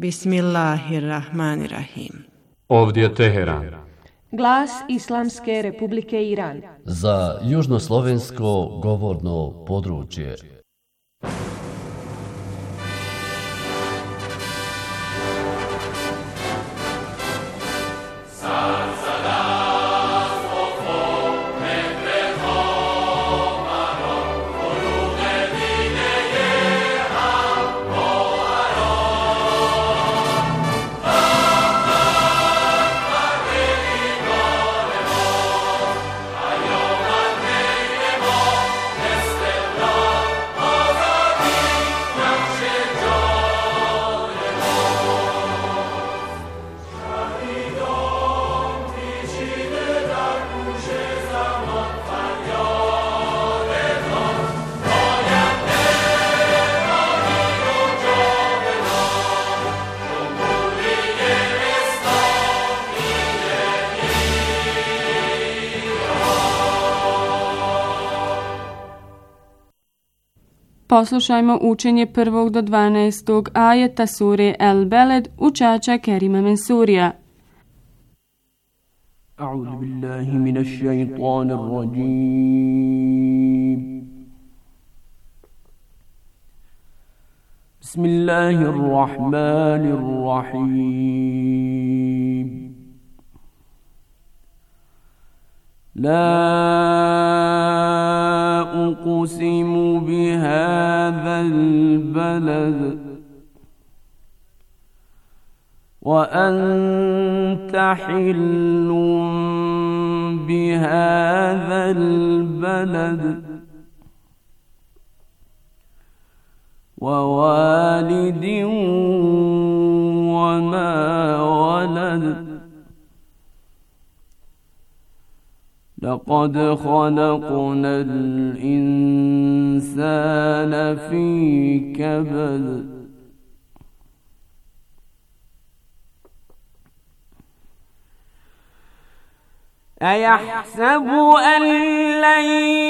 Bismillahirrahmanirrahim. Ovdje je Teheran. Glas Islamske Republike Iran. Za južnoslovensko govorno područje. Poslušajmo učenje 1. do 12. ajeta sure El Beled učača Kerima Mensurija. A'udhu billahi minash shaitanir rajim. Bismillahirrahmanirrahim. لا أقسم بهذا البلد وأنت حل بهذا البلد ووالد وما ولد لقد خلقنا الإنسان في كبد أيحسب أن لن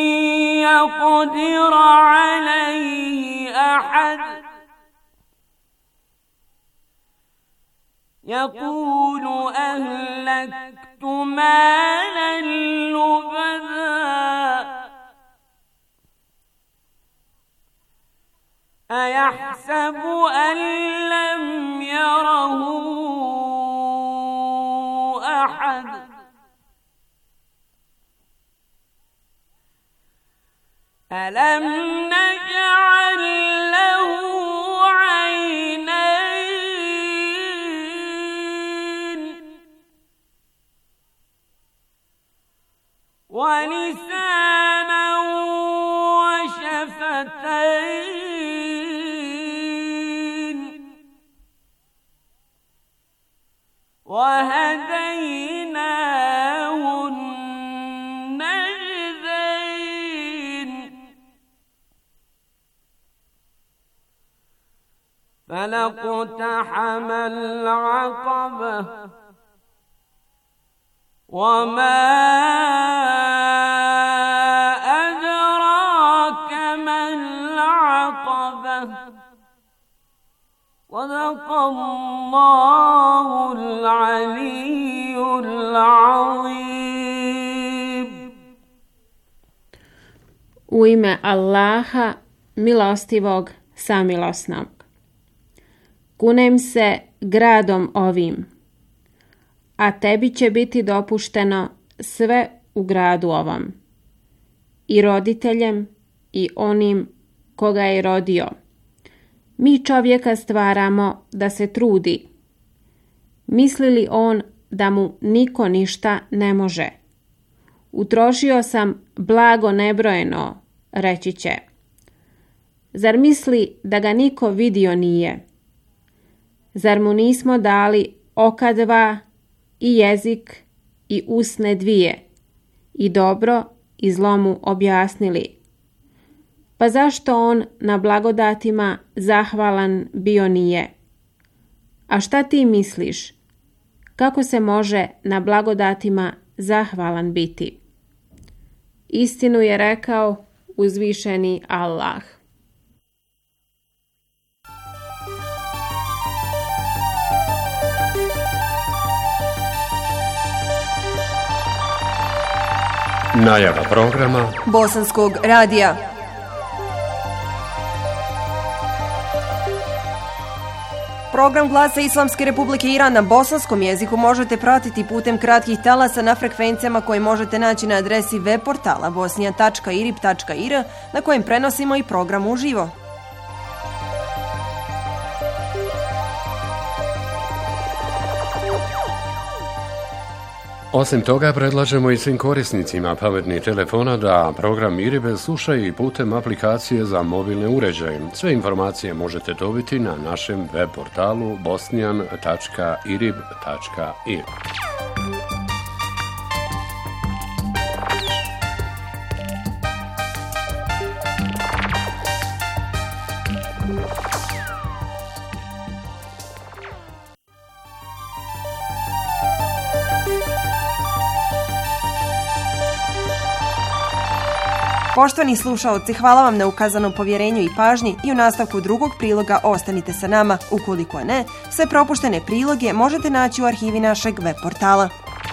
يقدر عليه أحد يقول أهلكت مالا لبدا أيحسب أن لم يره أحد ألم نجعل له عينين ولسانا وشفتين وهديناه النجدين فلاقتحم العقبة وما أدراك ما العقبة صدق الله العلي العظيم. U ime Allaha, milostivog, samilosnog. Kunem se gradom ovim, a tebi će biti dopušteno sve u gradu ovom, i roditeljem i onim koga je rodio. Mi čovjeka stvaramo da se trudi. Misli li on da mu niko ništa ne može? Utrošio sam blago nebrojeno, reći će. Zar misli da ga niko vidio nije? Zar mu nismo dali oka dva i jezik i usne dvije i dobro i zlo mu objasnili? Pa zašto on na blagodatima zahvalan bio nije? A šta ti misliš? Kako se može na blagodatima zahvalan biti? Istinu je rekao uzvišeni Allah. Najava programa Bosanskog radija. Program Glasa Islamske Republike Iran na bosanskom jeziku možete pratiti putem kratkih talasa na frekvencijama koje možete naći na adresi web portala bosnija.irib.ir na kojem prenosimo i program uživo. Osim toga, predlažemo i svim korisnicima pametnih telefona da program IRIB slušaju i putem aplikacije za mobilne uređaje. Sve informacije možete dobiti na našem web portalu bosnian.irib.ir. Poštovani slušaoci, hvala vam na ukazanom povjerenju i pažnji i u nastavku drugog priloga ostanite sa nama. Ukoliko ne, sve propuštene priloge možete naći u arhivi našeg web portala.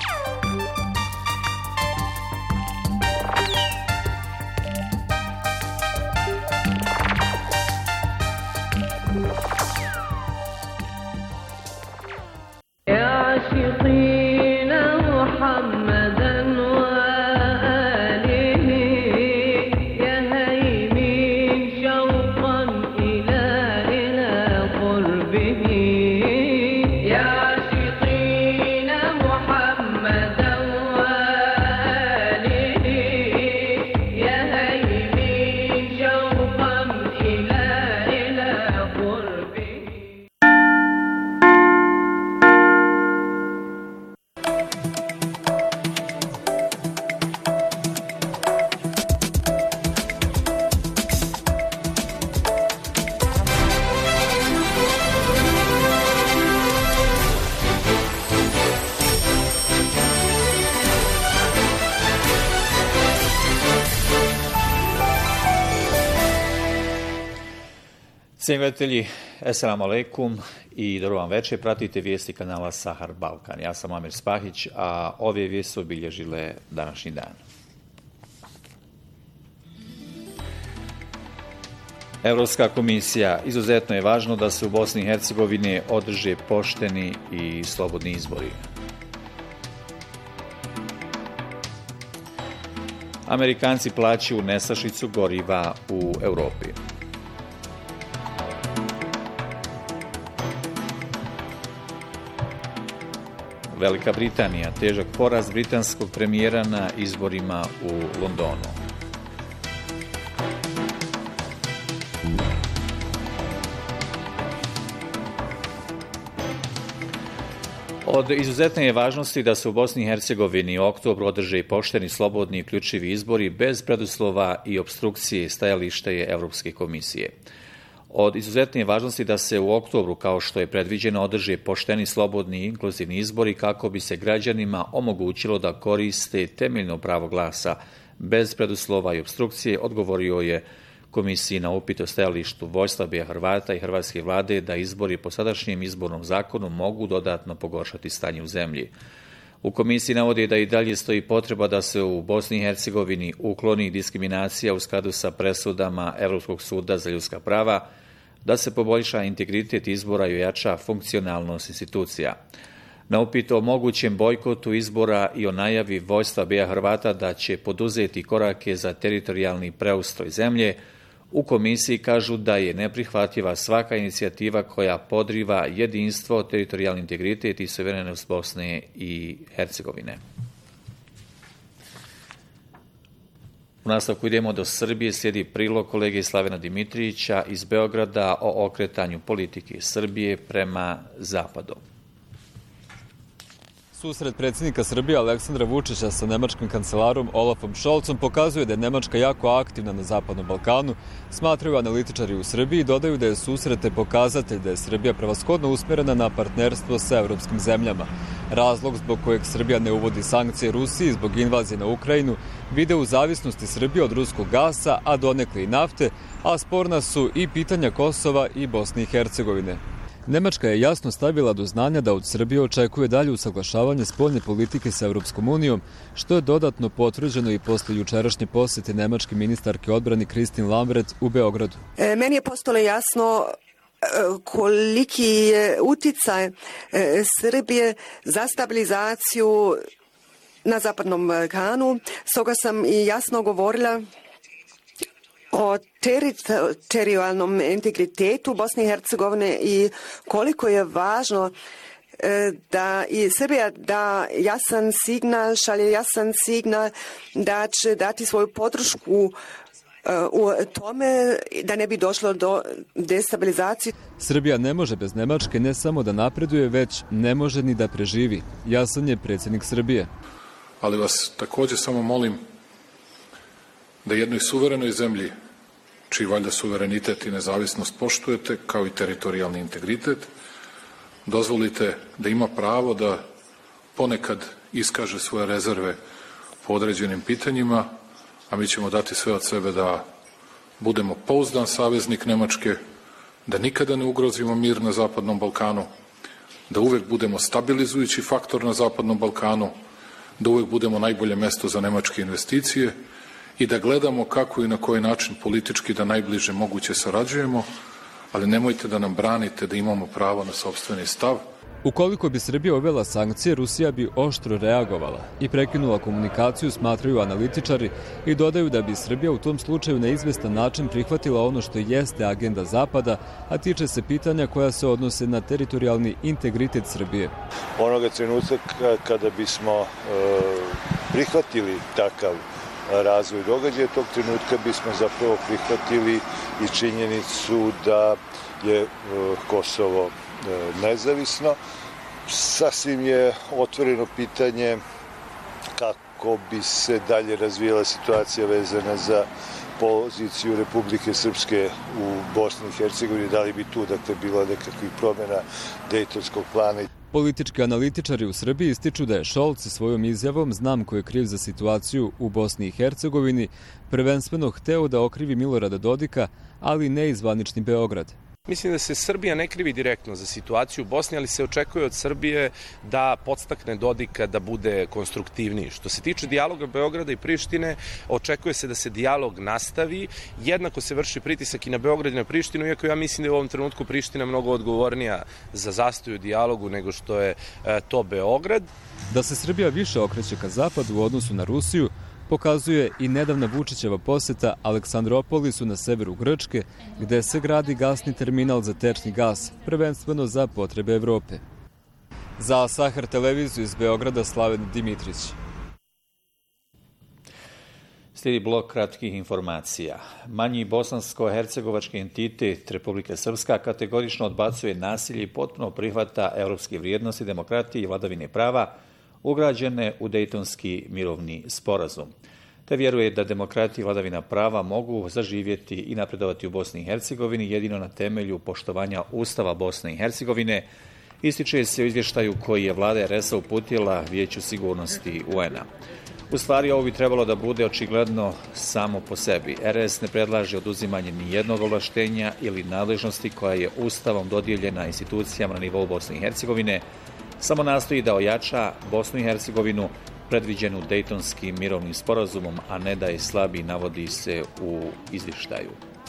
Cijenjeni gledatelji, assalamu alaikum i dobro vam večer. Pratite vijesti kanala Sahar Balkan. Ja sam Amir Spahić, a ove vijesti obilježile današnji dan. Europska komisija: izuzetno je važno da se u Bosni i Hercegovini održe pošteni i slobodni izbori. Amerikanci plaćaju nestašicu goriva u Europi. Velika Britanija: težak poraz britanskog premijera na izborima u Londonu. Od izuzetne je važnosti da se u Bosni i Hercegovini u oktobru održe pošteni, slobodni i uključivi izbori bez preduslova i opstrukcije, stajalište je Europske komisije. Od izuzetne je važnosti da se u oktobru, kao što je predviđeno, održe pošteni, slobodni i inkluzivni izbori kako bi se građanima omogućilo da koriste temeljno pravo glasa bez preduslova i opstrukcije, odgovorio je komisiji na upit o stajalištu vodstva BiH Hrvata i hrvatske vlade da izbori po sadašnjem izbornom zakonu mogu dodatno pogoršati stanje u zemlji. U komisiji navodi da i dalje stoji potreba da se u Bosni i Hercegovini ukloni diskriminacija u skladu sa presudama Europskog suda za ljudska prava, da se poboljša integritet izbora i ojača funkcionalnost institucija. Na upit o mogućem bojkotu izbora i o najavi vodstva BiH Hrvata da će poduzeti korake za teritorijalni preustroj zemlje, u komisiji kažu da je neprihvatljiva svaka inicijativa koja podriva jedinstvo, teritorijalni integritet i suverenost Bosne i Hercegovine. U nastavku idemo do Srbije, slijedi prilog kolege Slavena Dimitrijića iz Beograda o okretanju politike Srbije prema zapadu. Susret predsjednika Srbije Aleksandra Vučića sa nemačkim kancelarom Olafom Scholzom pokazuje da je Nemačka jako aktivna na Zapadnom Balkanu, smatraju analitičari u Srbiji i dodaju da je susrete pokazatelj da je Srbija prevashodno usmjerena na partnerstvo sa evropskim zemljama. Razlog zbog kojeg Srbija ne uvodi sankcije Rusiji zbog invazije na Ukrajinu vide u zavisnosti Srbije od ruskog gasa, a donekle i nafte, a sporna su i pitanja Kosova i Bosne i Hercegovine. Nemačka je jasno stavila do znanja da od Srbije očekuje dalje usaglašavanje spoljne politike sa Europskom unijom, što je dodatno potvrđeno i posle jučerašnje posete nemačke ministarke odbrane Christine Lambrecht u Beogradu. Meni je postalo jasno koliki je uticaj Srbije za stabilizaciju na Zapadnom Balkanu. Stoga sam i jasno govorila o teritorijalnom integritetu Bosne i Hercegovine i koliko je važno da i Srbija da šalje jasan signal da će dati svoju podršku u tome da ne bi došlo do destabilizacije. Srbija ne može bez Nemačke ne samo da napreduje, već ne može ni da preživi. Jasan je predsjednik Srbije. Ali vas također samo molim da jednoj suverenoj zemlji, čiji valjda suverenitet i nezavisnost poštujete, kao i teritorijalni integritet, dozvolite da ima pravo da ponekad iskaže svoje rezerve po određenim pitanjima, a mi ćemo dati sve od sebe da budemo pouzdan saveznik Nemačke, da nikada ne ugrozimo mir na Zapadnom Balkanu, da uvek budemo stabilizujući faktor na Zapadnom Balkanu, da uvek budemo najbolje mesto za nemačke investicije i da gledamo kako i na koji način politički da najbliže moguće sarađujemo, ali nemojte da nam branite da imamo pravo na sopstveni stav. Ukoliko bi Srbija uvela sankcije, Rusija bi oštro reagovala i prekinula komunikaciju, smatraju analitičari, i dodaju da bi Srbija u tom slučaju na izvestan način prihvatila ono što jeste agenda Zapada, a tiče se pitanja koja se odnose na teritorijalni integritet Srbije. Onoga trenutka kada bismo prihvatili takav razvoj događaja, tog trenutka bismo zapravo prihvatili i činjenicu da je Kosovo nezavisno. Sasvim je otvoreno pitanje kako bi se dalje razvijala situacija vezana za poziciju Republike Srpske u Bosni i Hercegovini, da li bi tu bilo nekakvih promjena Dejtonskog plana. Politički analitičari u Srbiji ističu da je Scholz svojom izjavom "znam ko je kriv za situaciju u Bosni i Hercegovini" prvenstveno hteo da okrivi Milorada Dodika, ali ne i zvanični Beograd. Mislim da se Srbija ne krivi direktno za situaciju u Bosni, ali se očekuje od Srbije da podstakne Dodika da bude konstruktivniji. Što se tiče dijaloga Beograda i Prištine, očekuje se da se dijalog nastavi. Jednako se vrši pritisak i na Beograd i na Prištinu, iako ja mislim da je u ovom trenutku Priština mnogo odgovornija za zastoj u dijalogu nego što je to Beograd. Da se Srbija više okreće ka zapadu u odnosu na Rusiju, pokazuje i nedavna Vučićeva poseta Aleksandropolisu na severu Grčke, gde se gradi gasni terminal za tečni gas, prvenstveno za potrebe Evrope. Za Sahar televiziju iz Beograda, Slaven Dimitrić. Slijedi blok kratkih informacija. Manji bosansko-hercegovački entitet Republike Srpska kategorično odbacuje nasilje i potpuno prihvata evropske vrijednosti, demokratije i vladavine prava ugrađene u Dejtonski mirovni sporazum, te vjeruje da demokratija i vladavina prava mogu zaživjeti i napredovati u Bosni i Hercegovini jedino na temelju poštovanja Ustava Bosne i Hercegovine, ističe se u izvještaju koji je vlada RS uputila Vijeću sigurnosti UN-a. U stvari, ovo bi trebalo da bude očigledno samo po sebi. RS ne predlaže oduzimanje ni jednog ovlaštenja ili nadležnosti koja je Ustavom dodijeljena institucijama na nivou Bosne i Hercegovine, samo nastoji da ojača Bosnu i Hercegovinu predviđenu Dejtonskim mirovnim sporazumom, a ne da je slabi, navodi se u izvještaju.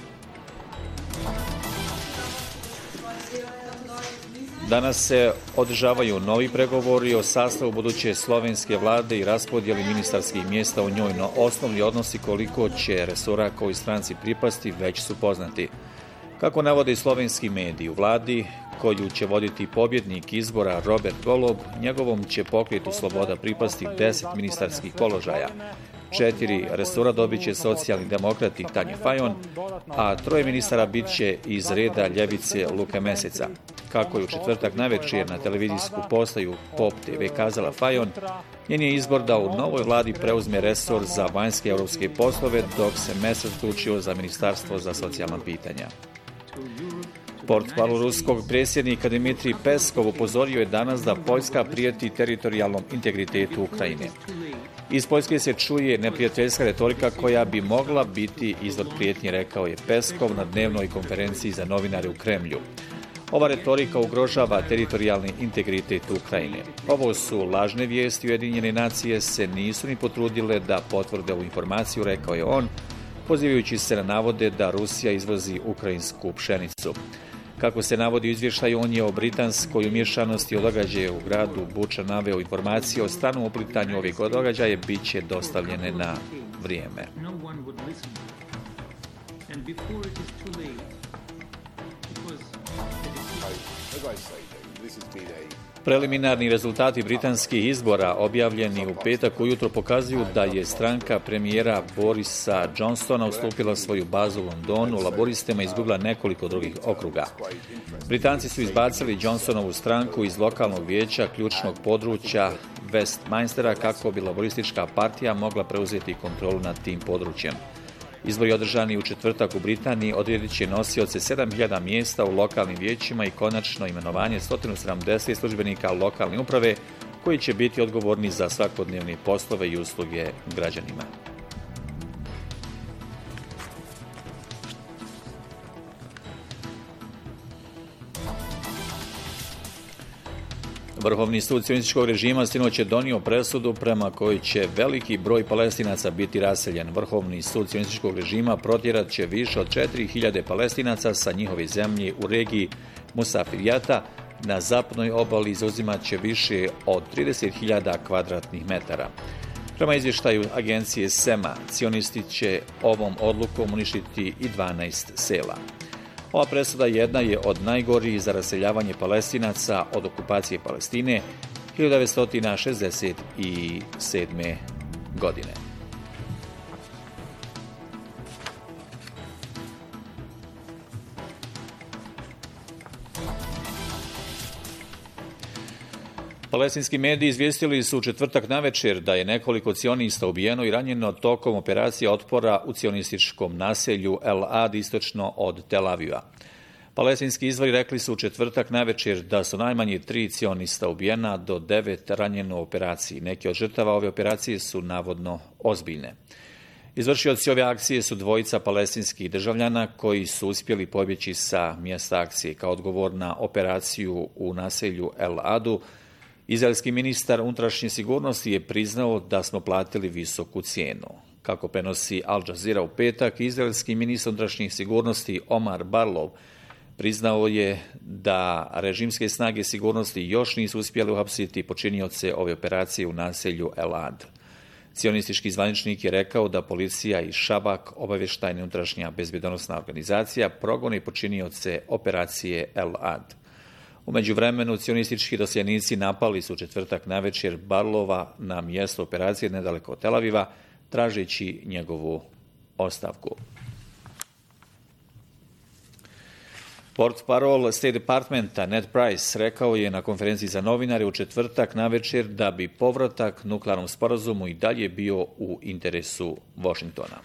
Danas se održavaju novi pregovori o sastavu buduće slovenske vlade i raspodjeli ministarskih mjesta u njoj, no osnovni odnosi koliko će resora koji stranci pripasti već su poznati. Kako navode i slovenski mediji, u vladi koju će voditi pobjednik izbora Robert Golob, njegovom će pokretu Sloboda pripasti 10 ministarskih položaja. 4 resora dobit će socijalni demokrati Tanja Fajon, a 3 ministara bit će iz reda ljevice Luke Meseca. Kako je u četvrtak navečer na televizijsku postaju Pop TV kazala Fajon, njen je izbor da u novoj vladi preuzme resor za vanjske europske poslove, dok se Mesec odlučio za ministarstvo za socijalna pitanja. Portpalu ruskog predsjednika Dimitrij Peskov upozorio je danas da Poljska prijeti teritorijalnom integritetu Ukrajine. Iz Poljske se čuje neprijateljska retorika koja bi mogla biti izvor prijetnje, rekao je Peskov na dnevnoj konferenciji za novinare u Kremlju. Ova retorika ugrožava teritorijalni integritet Ukrajine. Ovo su lažne vijesti. Ujedinjene nacije se nisu ni potrudile da potvrde ovu informaciju, rekao je on, pozivajući se na navode da Rusija izvozi ukrajinsku pšenicu. Kako se navodi u izvještaju, on je o britanskoj umješanosti o događaju u gradu Buča naveo informacije o stranom uplitanju ovih događaja bit će dostavljene na vrijeme. Preliminarni rezultati britanskih izbora objavljeni u petak ujutro pokazuju da je stranka premijera Borisa Johnsona ustupila svoju bazu u Londonu, laboristima izgubila nekoliko drugih okruga. Britanci su izbacili Johnsonovu stranku iz lokalnog vijeća ključnog područja Westminstera kako bi laboristička partija mogla preuzeti kontrolu nad tim područjem. Izbori održani u četvrtak u Britaniji odredit će nosioce 7000 mjesta u lokalnim vijećima i konačno imenovanje 170 službenika lokalne uprave koji će biti odgovorni za svakodnevne poslove i usluge građanima. Vrhovni sud sionističkog režima sinoć je donio presudu prema kojoj će veliki broj Palestinaca biti raseljen. Vrhovni sud sionističkog režima protjerat će više od 4000 Palestinaca sa njihove zemlje u regiji Musafirijata na zapadnoj obali i zauzimat će više od 30.000 kvadratnih metara. Prema izvještaju agencije SEMA, sionisti će ovom odlukom uništiti i 12 sela. Ova presuda jedna je od najgorih za raseljavanje Palestinaca od okupacije Palestine 1967. godine. Palestinski mediji izvijestili su u četvrtak navečer da je nekoliko cionista ubijeno i ranjeno tokom operacije otpora u cionističkom naselju El Ad istočno od Tel Aviva. Palestinski izvori rekli su u četvrtak navečer da su najmanje 3 cionista ubijena do 9 ranjeno u operaciji. Neki od žrtava ove operacije su navodno ozbiljne. Izvršioci ove akcije su dvojica palestinskih državljana koji su uspjeli pobjeći sa mjesta akcije. Kao odgovor na operaciju u naselju El Adu, izraelski ministar unutrašnje sigurnosti je priznao da smo platili visoku cijenu. Kako prenosi Al Jazeera u petak, izraelski ministar unutrašnjih sigurnosti Omar Barlov priznao je da režimske snage sigurnosti još nisu uspjeli uhapsiti počinioce ove operacije u naselju El Ad. Cionistički zvaničnik je rekao da policija i Šabak, obavještajna unutrašnja bezbjednosna organizacija, progone počinioce operacije El Ad. U međuvremenu, cionistički dosljednici napali su četvrtak navečer Barlova na mjesto operacije nedaleko od Tel Aviva, tražeći njegovu ostavku. Portparol State Departmenta Ned Price rekao je na konferenciji za novinare u četvrtak navečer da bi povratak nuklearnom sporazumu i dalje bio u interesu Washingtona.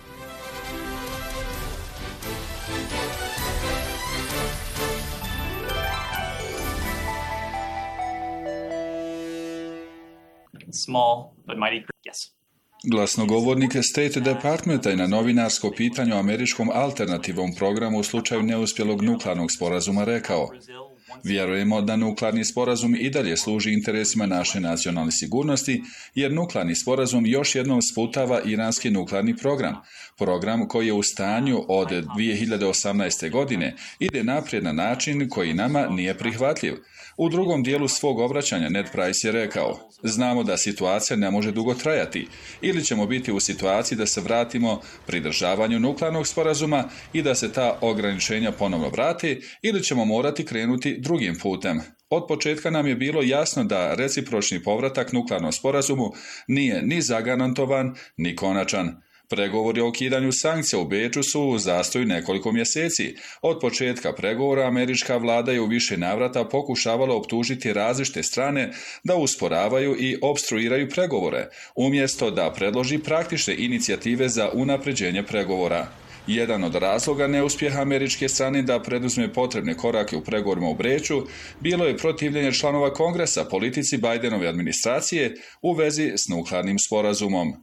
Small but mighty, yes. Glasnogovornik State Departmenta je na novinarsko pitanje o američkom alternativnom programu u slučaju neuspjelog nuklearnog sporazuma rekao: vjerujemo da nuklearni sporazum i dalje služi interesima naše nacionalne sigurnosti, jer nuklearni sporazum još jednom sputava iranski nuklearni program koji je u stanju od 2018. godine ide naprijed na način koji nama nije prihvatljiv. U drugom dijelu svog obraćanja Ned Price je rekao: znamo da situacija ne može dugo trajati, ili ćemo biti u situaciji da se vratimo pridržavanju nuklearnog sporazuma i da se ta ograničenja ponovno vrati, ili ćemo morati krenuti drugim putem. Od početka nam je bilo jasno da recipročni povratak nuklearnom sporazumu nije ni zagarantovan, ni konačan. Pregovori o ukidanju sankcija u Beču su u zastoju nekoliko mjeseci. Od početka pregovora američka vlada je u više navrata pokušavala optužiti različite strane da usporavaju i opstruiraju pregovore, umjesto da predloži praktične inicijative za unapređenje pregovora. Jedan od razloga neuspjeha američke strane da preduzme potrebne korake u pregovorima u Beču bilo je protivljenje članova Kongresa politici Bidenove administracije u vezi s nuklearnim sporazumom.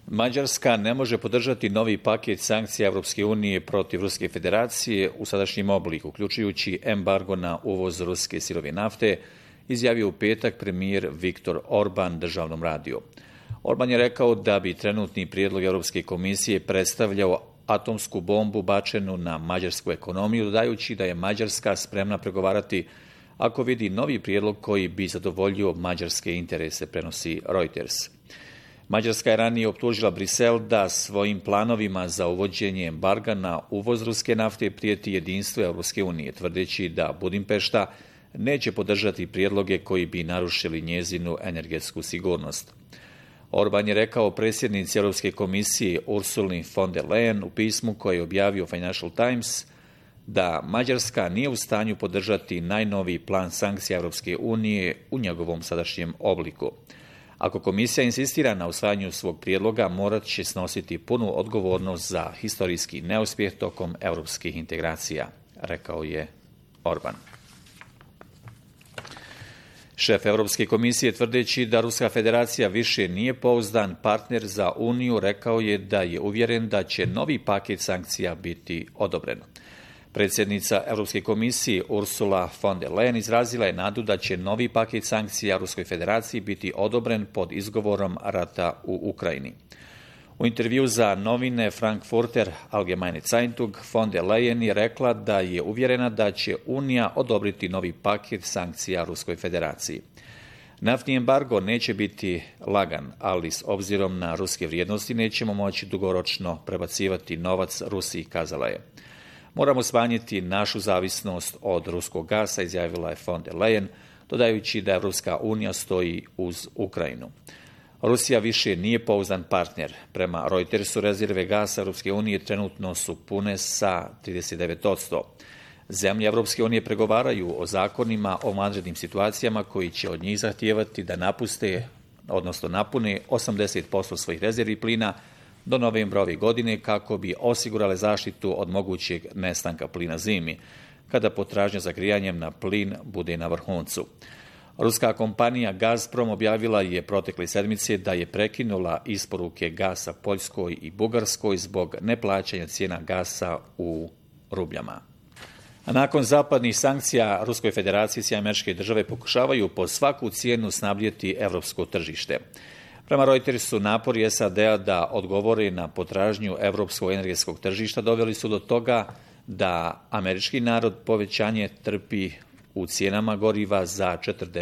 Mađarska ne može podržati novi paket sankcija Evropske unije protiv Ruske federacije u sadašnjem obliku, uključujući embargo na uvoz ruske sirove nafte, izjavio u petak premijer Viktor Orban državnom radiju. Orban je rekao da bi trenutni prijedlog Europske komisije predstavljao atomsku bombu bačenu na mađarsku ekonomiju, dodajući da je Mađarska spremna pregovarati ako vidi novi prijedlog koji bi zadovoljio mađarske interese, prenosi Reuters. Mađarska je ranije optužila Brisel da svojim planovima za uvođenje embarga na uvoz ruske nafte prijeti jedinstvo Europske unije, tvrdeći da Budimpešta neće podržati prijedloge koji bi narušili njezinu energetsku sigurnost. Orban je rekao predsjednici Europske komisije Ursuli von der Leyen u pismu koje je objavio Financial Times da Mađarska nije u stanju podržati najnoviji plan sankcija Europske unije u njegovom sadašnjem obliku. Ako komisija insistira na usvajanju svog prijedloga, morat će snositi punu odgovornost za historijski neuspjeh tokom europskih integracija, rekao je Orban. Šef Europske komisije, tvrdeći da Ruska federacija više nije pouzdan partner za Uniju, rekao je da je uvjeren da će novi paket sankcija biti odobren. Predsjednica Europske komisije Ursula von der Leyen izrazila je nadu da će novi paket sankcija Ruskoj federaciji biti odobren pod izgovorom rata u Ukrajini. U intervju za novine Frankfurter Allgemeine Zeitung von der Leyen je rekla da je uvjerena da će Unija odobriti novi paket sankcija Ruskoj federaciji. Naftni embargo neće biti lagan, ali s obzirom na ruske vrijednosti nećemo moći dugoročno prebacivati novac Rusiji, kazala je. Moramo smanjiti našu zavisnost od ruskog gasa, izjavila je von der Leyen, dodajući da Evropska unija stoji uz Ukrajinu. Rusija više nije pouzdan partner. Prema Reutersu rezerve gasa Europske unije trenutno su pune sa 39%. Zemlje Europske unije pregovaraju o zakonima o vanrednim situacijama koji će od njih zahtijevati da napune 80% svojih rezervi plina do novembra ove godine kako bi osigurale zaštitu od mogućeg nestanka plina zimi, kada potražnja za grijanjem na plin bude na vrhuncu. Ruska kompanija Gazprom objavila je protekle sedmice da je prekinula isporuke gasa Poljskoj i Bugarskoj zbog neplaćanja cijena gasa u rubljama. A nakon zapadnih sankcija Ruskoj federaciji i Američke države pokušavaju po svaku cijenu snabdjeti evropsko tržište. Prema Reutersu, napori SAD-a da odgovore na potražnju evropskog energetskog tržišta doveli su do toga da američki narod povećanje trpi u cijenama goriva za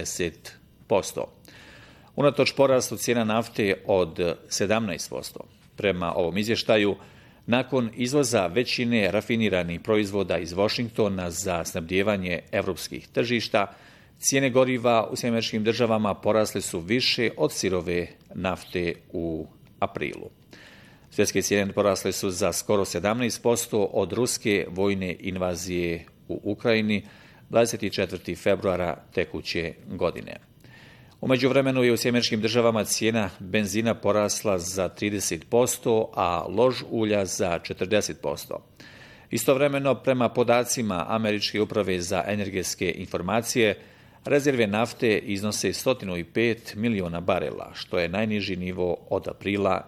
40%. Unatoč porastu cijena nafte od 17%. Prema ovom izvještaju, nakon izvoza većine rafiniranih proizvoda iz Washingtona za snabdijevanje evropskih tržišta, cijene goriva u Američkim državama porasle su više od sirove nafte u aprilu. Svjetske cijene porasle su za skoro 17% od ruske vojne invazije u Ukrajini 24. februara tekuće godine. U međuvremenu je u Američkim državama cijena benzina porasla za 30%, a lož ulja za 40%. Istovremeno, prema podacima Američke uprave za energetske informacije, rezerve nafte iznose 105 miliona barela, što je najniži nivo od aprila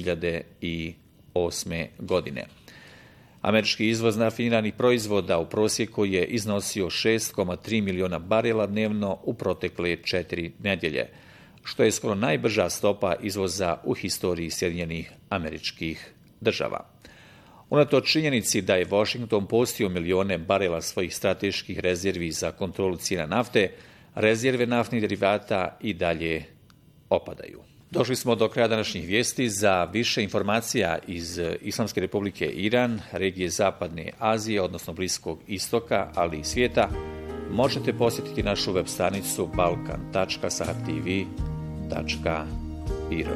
2008. godine. Američki izvoz rafiniranih proizvoda u prosjeku je iznosio 6,3 miliona barela dnevno u protekle 4 nedjelje, što je skoro najbrža stopa izvoza u historiji Sjedinjenih Američkih Država. Unatoč činjenici da je Washington postio milione barela svojih strateških rezervi za kontrolu cijena nafte, rezerve naftnih derivata i dalje opadaju. Došli smo do kraja današnjih vijesti. Za više informacija iz Islamske republike Iran, regije Zapadne Azije, odnosno Bliskog istoka, ali i svijeta, možete posjetiti našu web stranicu balkan.sahtv.iro.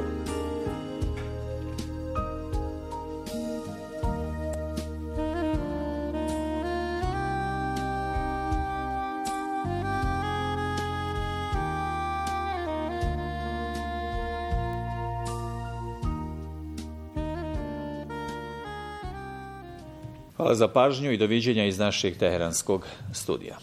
Hvala za pažnju i doviđenja iz našeg teheranskog studija.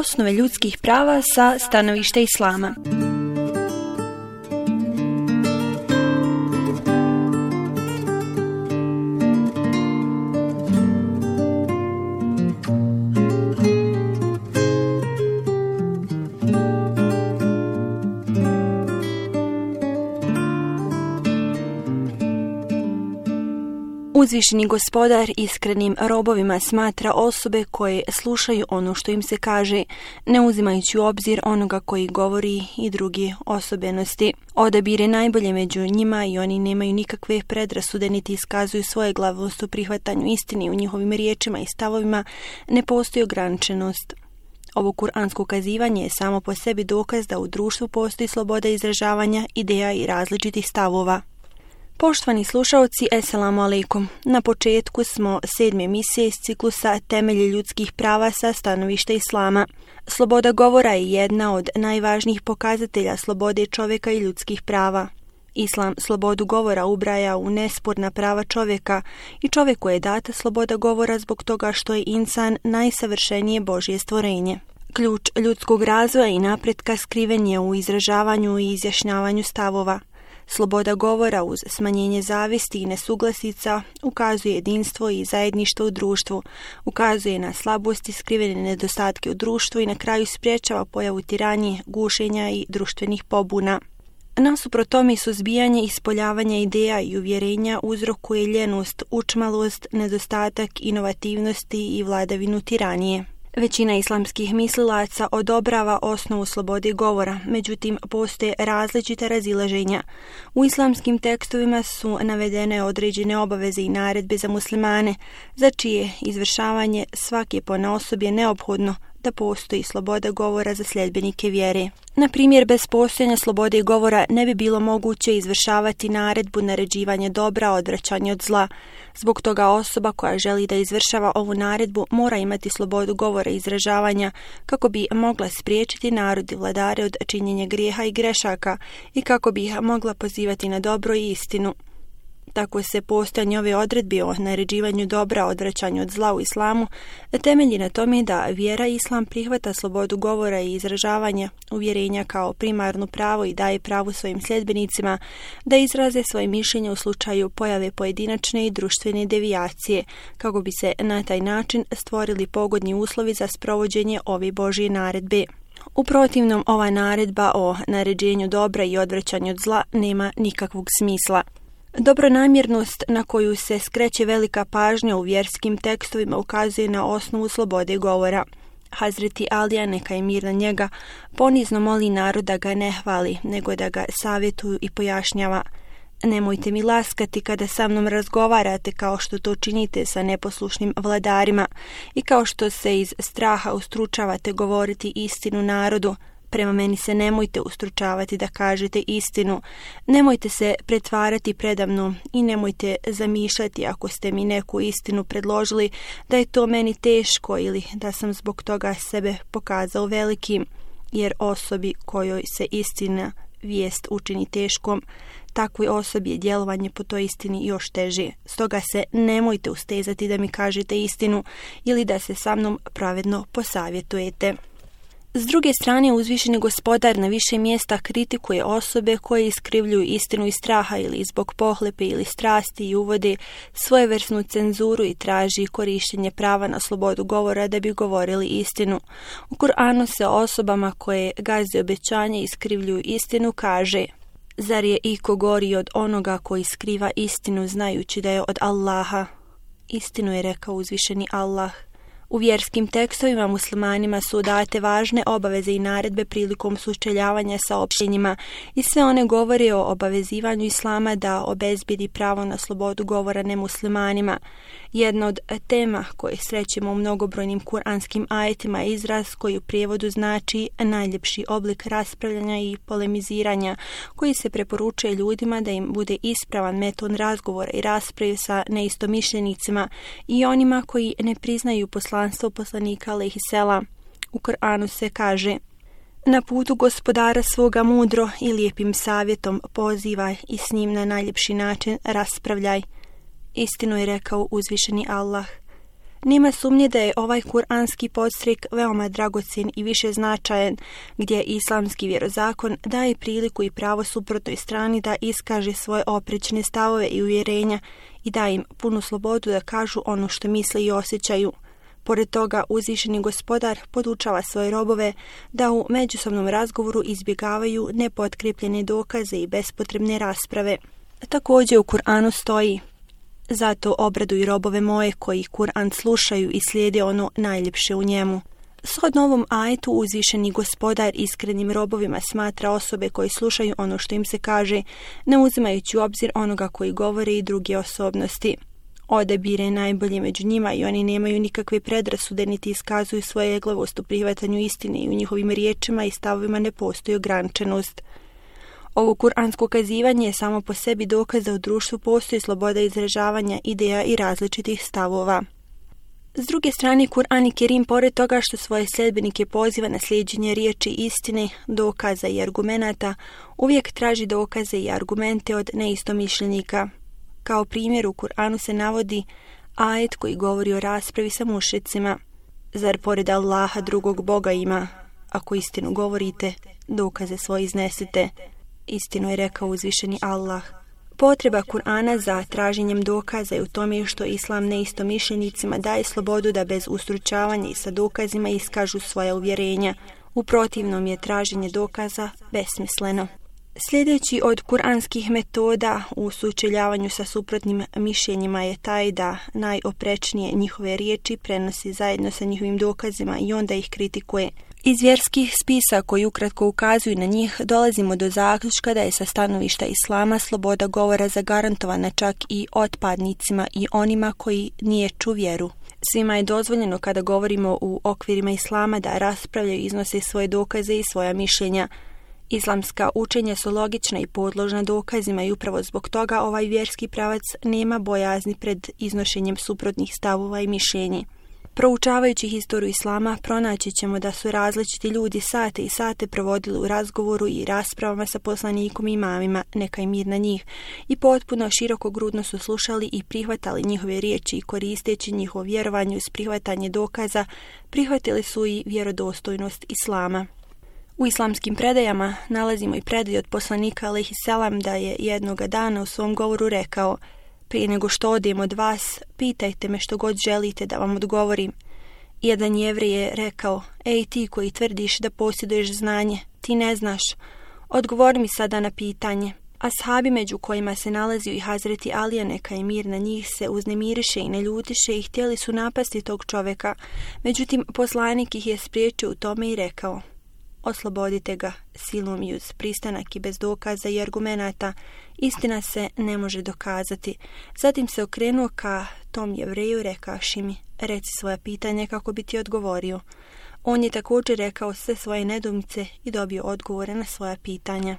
osnove ljudskih prava sa stanovišta islama. Uzvišeni gospodar iskrenim robovima smatra osobe koje slušaju ono što im se kaže, ne uzimajući u obzir onoga koji govori i drugi osobenosti. Odabir je najbolje među njima i oni nemaju nikakve predrasude niti iskazuju svoje glavost u prihvatanju istine u njihovim riječima i stavovima, ne postoji ograničenost. Ovo kuransko kazivanje je samo po sebi dokaz da u društvu postoji sloboda izražavanja ideja i različitih stavova. Poštovani slušalci, eselamu alejkum. Na početku smo 7. emisije iz ciklusa Temelji ljudskih prava sa stanovišta islama. Sloboda govora je jedna od najvažnijih pokazatelja slobode čovjeka i ljudskih prava. Islam slobodu govora ubraja u nesporna prava čovjeka i čovjeku je data sloboda govora zbog toga što je insan najsavršenije Božje stvorenje. Ključ ljudskog razvoja i napretka skriven je u izražavanju i izjašnjavanju stavova. Sloboda govora uz smanjenje zavisti i nesuglasica ukazuje jedinstvo i zajedništvo u društvu, ukazuje na slabosti, skrivene nedostatke u društvu i na kraju sprječava pojavu tiranije, gušenja i društvenih pobuna. Nasuprot tome suzbijanje i ispoljavanje ideja i uvjerenja uzrokuje ljenost, učmalost, nedostatak inovativnosti i vladavinu tiranije. Većina islamskih mislilaca odobrava osnovu slobode govora, međutim postoje različita razilaženja. U islamskim tekstovima su navedene određene obaveze i naredbe za muslimane, za čije izvršavanje svake ponaosob je neophodno da postoji sloboda govora za sljedbenike vjere. Na primjer, bez postojanja slobode govora ne bi bilo moguće izvršavati naredbu naređivanja dobra, odvraćanja od zla. Zbog toga osoba koja želi da izvršava ovu naredbu mora imati slobodu govora i izražavanja kako bi mogla spriječiti narod i vladare od činjenja grijeha i grešaka i kako bi ih mogla pozivati na dobro i istinu. Tako se postojanje ove odredbe o naređivanju dobra, odvraćanju od zla u islamu temelji na tome da vjera islam prihvata slobodu govora i izražavanja uvjerenja kao primarno pravo i daje pravo svojim sljedbenicima da izraze svoje mišljenje u slučaju pojave pojedinačne i društvene devijacije, kako bi se na taj način stvorili pogodni uslovi za sprovođenje ove Božje naredbe. U protivnom, ova naredba o naređenju dobra i odvraćanju od zla nema nikakvog smisla. Dobronamjernost na koju se skreće velika pažnja u vjerskim tekstovima ukazuje na osnovu slobode govora. Hazreti Alija, neka je mir na njega, ponizno moli narod da ga ne hvali, nego da ga savjetuju i pojašnjava. Nemojte mi laskati kada sa mnom razgovarate kao što to činite sa neposlušnim vladarima i kao što se iz straha ustručavate govoriti istinu narodu. Prema meni se nemojte ustručavati da kažete istinu, nemojte se pretvarati predamnom i nemojte zamišljati ako ste mi neku istinu predložili da je to meni teško ili da sam zbog toga sebe pokazao velikim, jer osobi kojoj se istina vijest učini teškom, takvoj osobi je djelovanje po toj istini još teže. Stoga se nemojte ustezati da mi kažete istinu ili da se sa mnom pravedno posavjetujete. S druge strane, uzvišeni gospodar na više mjesta kritikuje osobe koje iskrivljuju istinu iz straha ili zbog pohlepe ili strasti i uvode svojevrsnu cenzuru i traži korištenje prava na slobodu govora da bi govorili istinu. U Kur'anu se osobama koje gaze obećanje i iskrivljuju istinu kaže: zar je iko gori od onoga koji skriva istinu znajući da je od Allaha? Istinu je rekao uzvišeni Allah. U vjerskim tekstovima muslimanima su date važne obaveze i naredbe prilikom sučeljavanja sa opštenjima i sve one govore o obavezivanju islama da obezbijedi pravo na slobodu govora nemuslimanima. Jedna od tema koje srećemo u mnogobrojnim kuranskim ajetima je izraz koji u prijevodu znači najljepši oblik raspravljanja i polemiziranja, koji se preporučuje ljudima da im bude ispravan metod razgovora i rasprave sa neistomišljenicima i onima koji ne priznaju poslanstvo poslanika alejhi selam. U Kur'anu se kaže: na putu gospodara svoga mudro i lijepim savjetom pozivaj i s njim na najljepši način raspravljaj. Istinu je rekao uzvišeni Allah. Nema sumnje da je ovaj kuranski podstrek veoma dragocjen i više značajan, gdje islamski vjerozakon daje priliku i pravo suprotnoj strani da iskaže svoje oprečne stavove i uvjerenja i daje im punu slobodu da kažu ono što misle i osjećaju. Pored toga, uzvišeni Gospodar podučava svoje robove da u međusobnom razgovoru izbjegavaju nepotkrepljene dokaze i bespotrebne rasprave. Također u Kur'anu stoji: zato obraduj robove moje koji Kur'an slušaju i slijede ono najljepše u njemu. Shodno ovom ajetu uzvišeni Gospodar iskrenim robovima smatra osobe koji slušaju ono što im se kaže, ne uzimajući u obzir onoga koji govore i druge osobnosti. Odabire najbolje među njima i oni nemaju nikakve predrasude niti iskazuju svoje jeglavost u prihvatanju istine i u njihovim riječima i stavovima ne postoji ograničenost. Ovo kuransko kazivanje je samo po sebi dokaz da u društvu postoji sloboda izražavanja ideja i različitih stavova. S druge strane, Kur'an Kerim, pored toga što svoje sljedbenike poziva na slijeđenje riječi istine, dokaza i argumenata, uvijek traži dokaze i argumente od neistomišljenika. Kao primjer u Kur'anu se navodi ajet koji govori o raspravi sa mušricima. Zar pored Allaha drugog Boga ima? Ako istinu govorite, dokaze svoje iznesite. Istinu je rekao uzvišeni Allah. Potreba Kur'ana za traženjem dokaza je u tome što Islam neistomišljenicima daje slobodu da bez ustručavanja i sa dokazima iskažu svoja uvjerenja. U protivnom je traženje dokaza besmisleno. Sljedeći od kuranskih metoda u sučeljavanju sa suprotnim mišljenjima je taj da najoprečnije njihove riječi prenosi zajedno sa njihovim dokazima i onda ih kritikuje. Iz vjerskih spisa koji ukratko ukazuju na njih dolazimo do zaključka da je sa stanovišta Islama sloboda govora zagarantovana čak i otpadnicima i onima koji niječu vjeru. Svima je dozvoljeno kada govorimo u okvirima Islama da raspravljaju i iznose svoje dokaze i svoja mišljenja. Islamska učenja su logična i podložna dokazima i upravo zbog toga ovaj vjerski pravac nema bojazni pred iznošenjem suprotnih stavova i mišljenja. Proučavajući historiju Islama, pronaći ćemo da su različiti ljudi sate i sate provodili u razgovoru i raspravama sa poslanikom i imamima, neka je mir na njih, i potpuno širokogrudno su slušali i prihvatali njihove riječi i koristeći njihovo vjerovanje uz prihvatanje dokaza, prihvatili su i vjerodostojnost Islama. U islamskim predajama nalazimo i predaj od poslanika alejhiselam da je jednoga dana u svom govoru rekao: prije nego što odem od vas, pitajte me što god želite da vam odgovorim. Jedan Jevrej je rekao: ej ti koji tvrdiš da posjeduješ znanje, ti ne znaš. Odgovori mi sada na pitanje. Ashabi među kojima se nalazio i Hazreti Alija, neka je mir na njih, se uznemiriše i ne ljutiše i htjeli su napasti tog čovjeka. Međutim, poslanik ih je spriječio u tome i rekao: oslobodite ga silom i uz pristanak i bez dokaza i argumenata. Istina se ne može dokazati. Zatim se okrenuo ka tom Jevreju rekavši mi: reci svoja pitanja kako bi ti odgovorio. On je također rekao sve svoje nedoumice i dobio odgovore na svoja pitanja.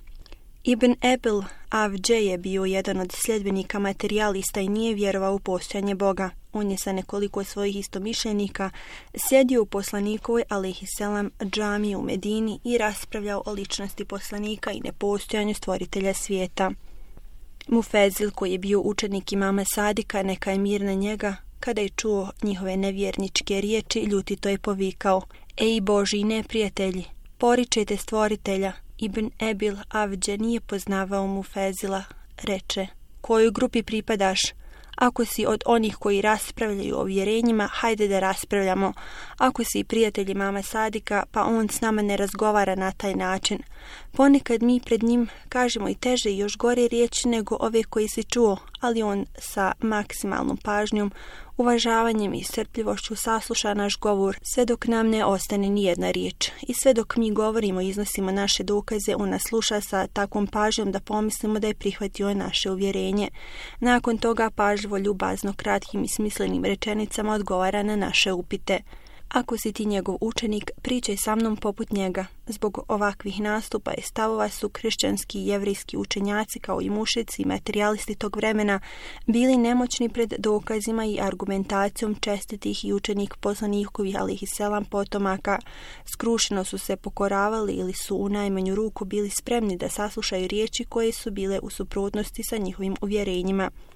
Ibn Ebil Avdže je bio jedan od sljedbenika materijalista i nije vjerovao u postojanje Boga. On je sa nekoliko svojih istomišljenika sjedio u poslanikovoj alejhiselam džamiji u Medini i raspravljao o ličnosti poslanika i nepostojanju stvoritelja svijeta. Mufezil, koji je bio učenik imama Sadika, neka je mir na njega, kada je čuo njihove nevjerničke riječi, ljutito je povikao: ej Božji neprijatelji, poričete stvoritelja. Ibn Ebil Avdže nije poznavao Mufezila. Reče: kojoj grupi pripadaš? Ako si od onih koji raspravljaju o vjerenjima, hajde da raspravljamo. Ako si prijatelj imama Sadika, pa on s nama ne razgovara na taj način. Ponekad mi pred njim kažemo i teže i još gore riječi nego ove koji si čuo, ali on sa maksimalnom pažnjom, uvažavanjem i strpljivošću sasluša naš govor, sve dok nam ne ostane nijedna riječ. I sve dok mi govorimo i iznosimo naše dokaze, on nas sluša sa takvom pažnjom da pomislimo da je prihvatio naše uvjerenje. Nakon toga pažljivo, ljubazno, kratkim i smislenim rečenicama odgovara na naše upite. Ako si ti njegov učenik, pričaj sa mnom poput njega. Zbog ovakvih nastupa i stavova su kršćanski i jevrijski učenjaci, kao i mušici i materijalisti tog vremena, bili nemoćni pred dokazima i argumentacijom čestitih i učenik poslanikovih alejhiselam potomaka. Skrušeno su se pokoravali ili su u najmanju ruku bili spremni da saslušaju riječi koje su bile u suprotnosti sa njihovim uvjerenjima.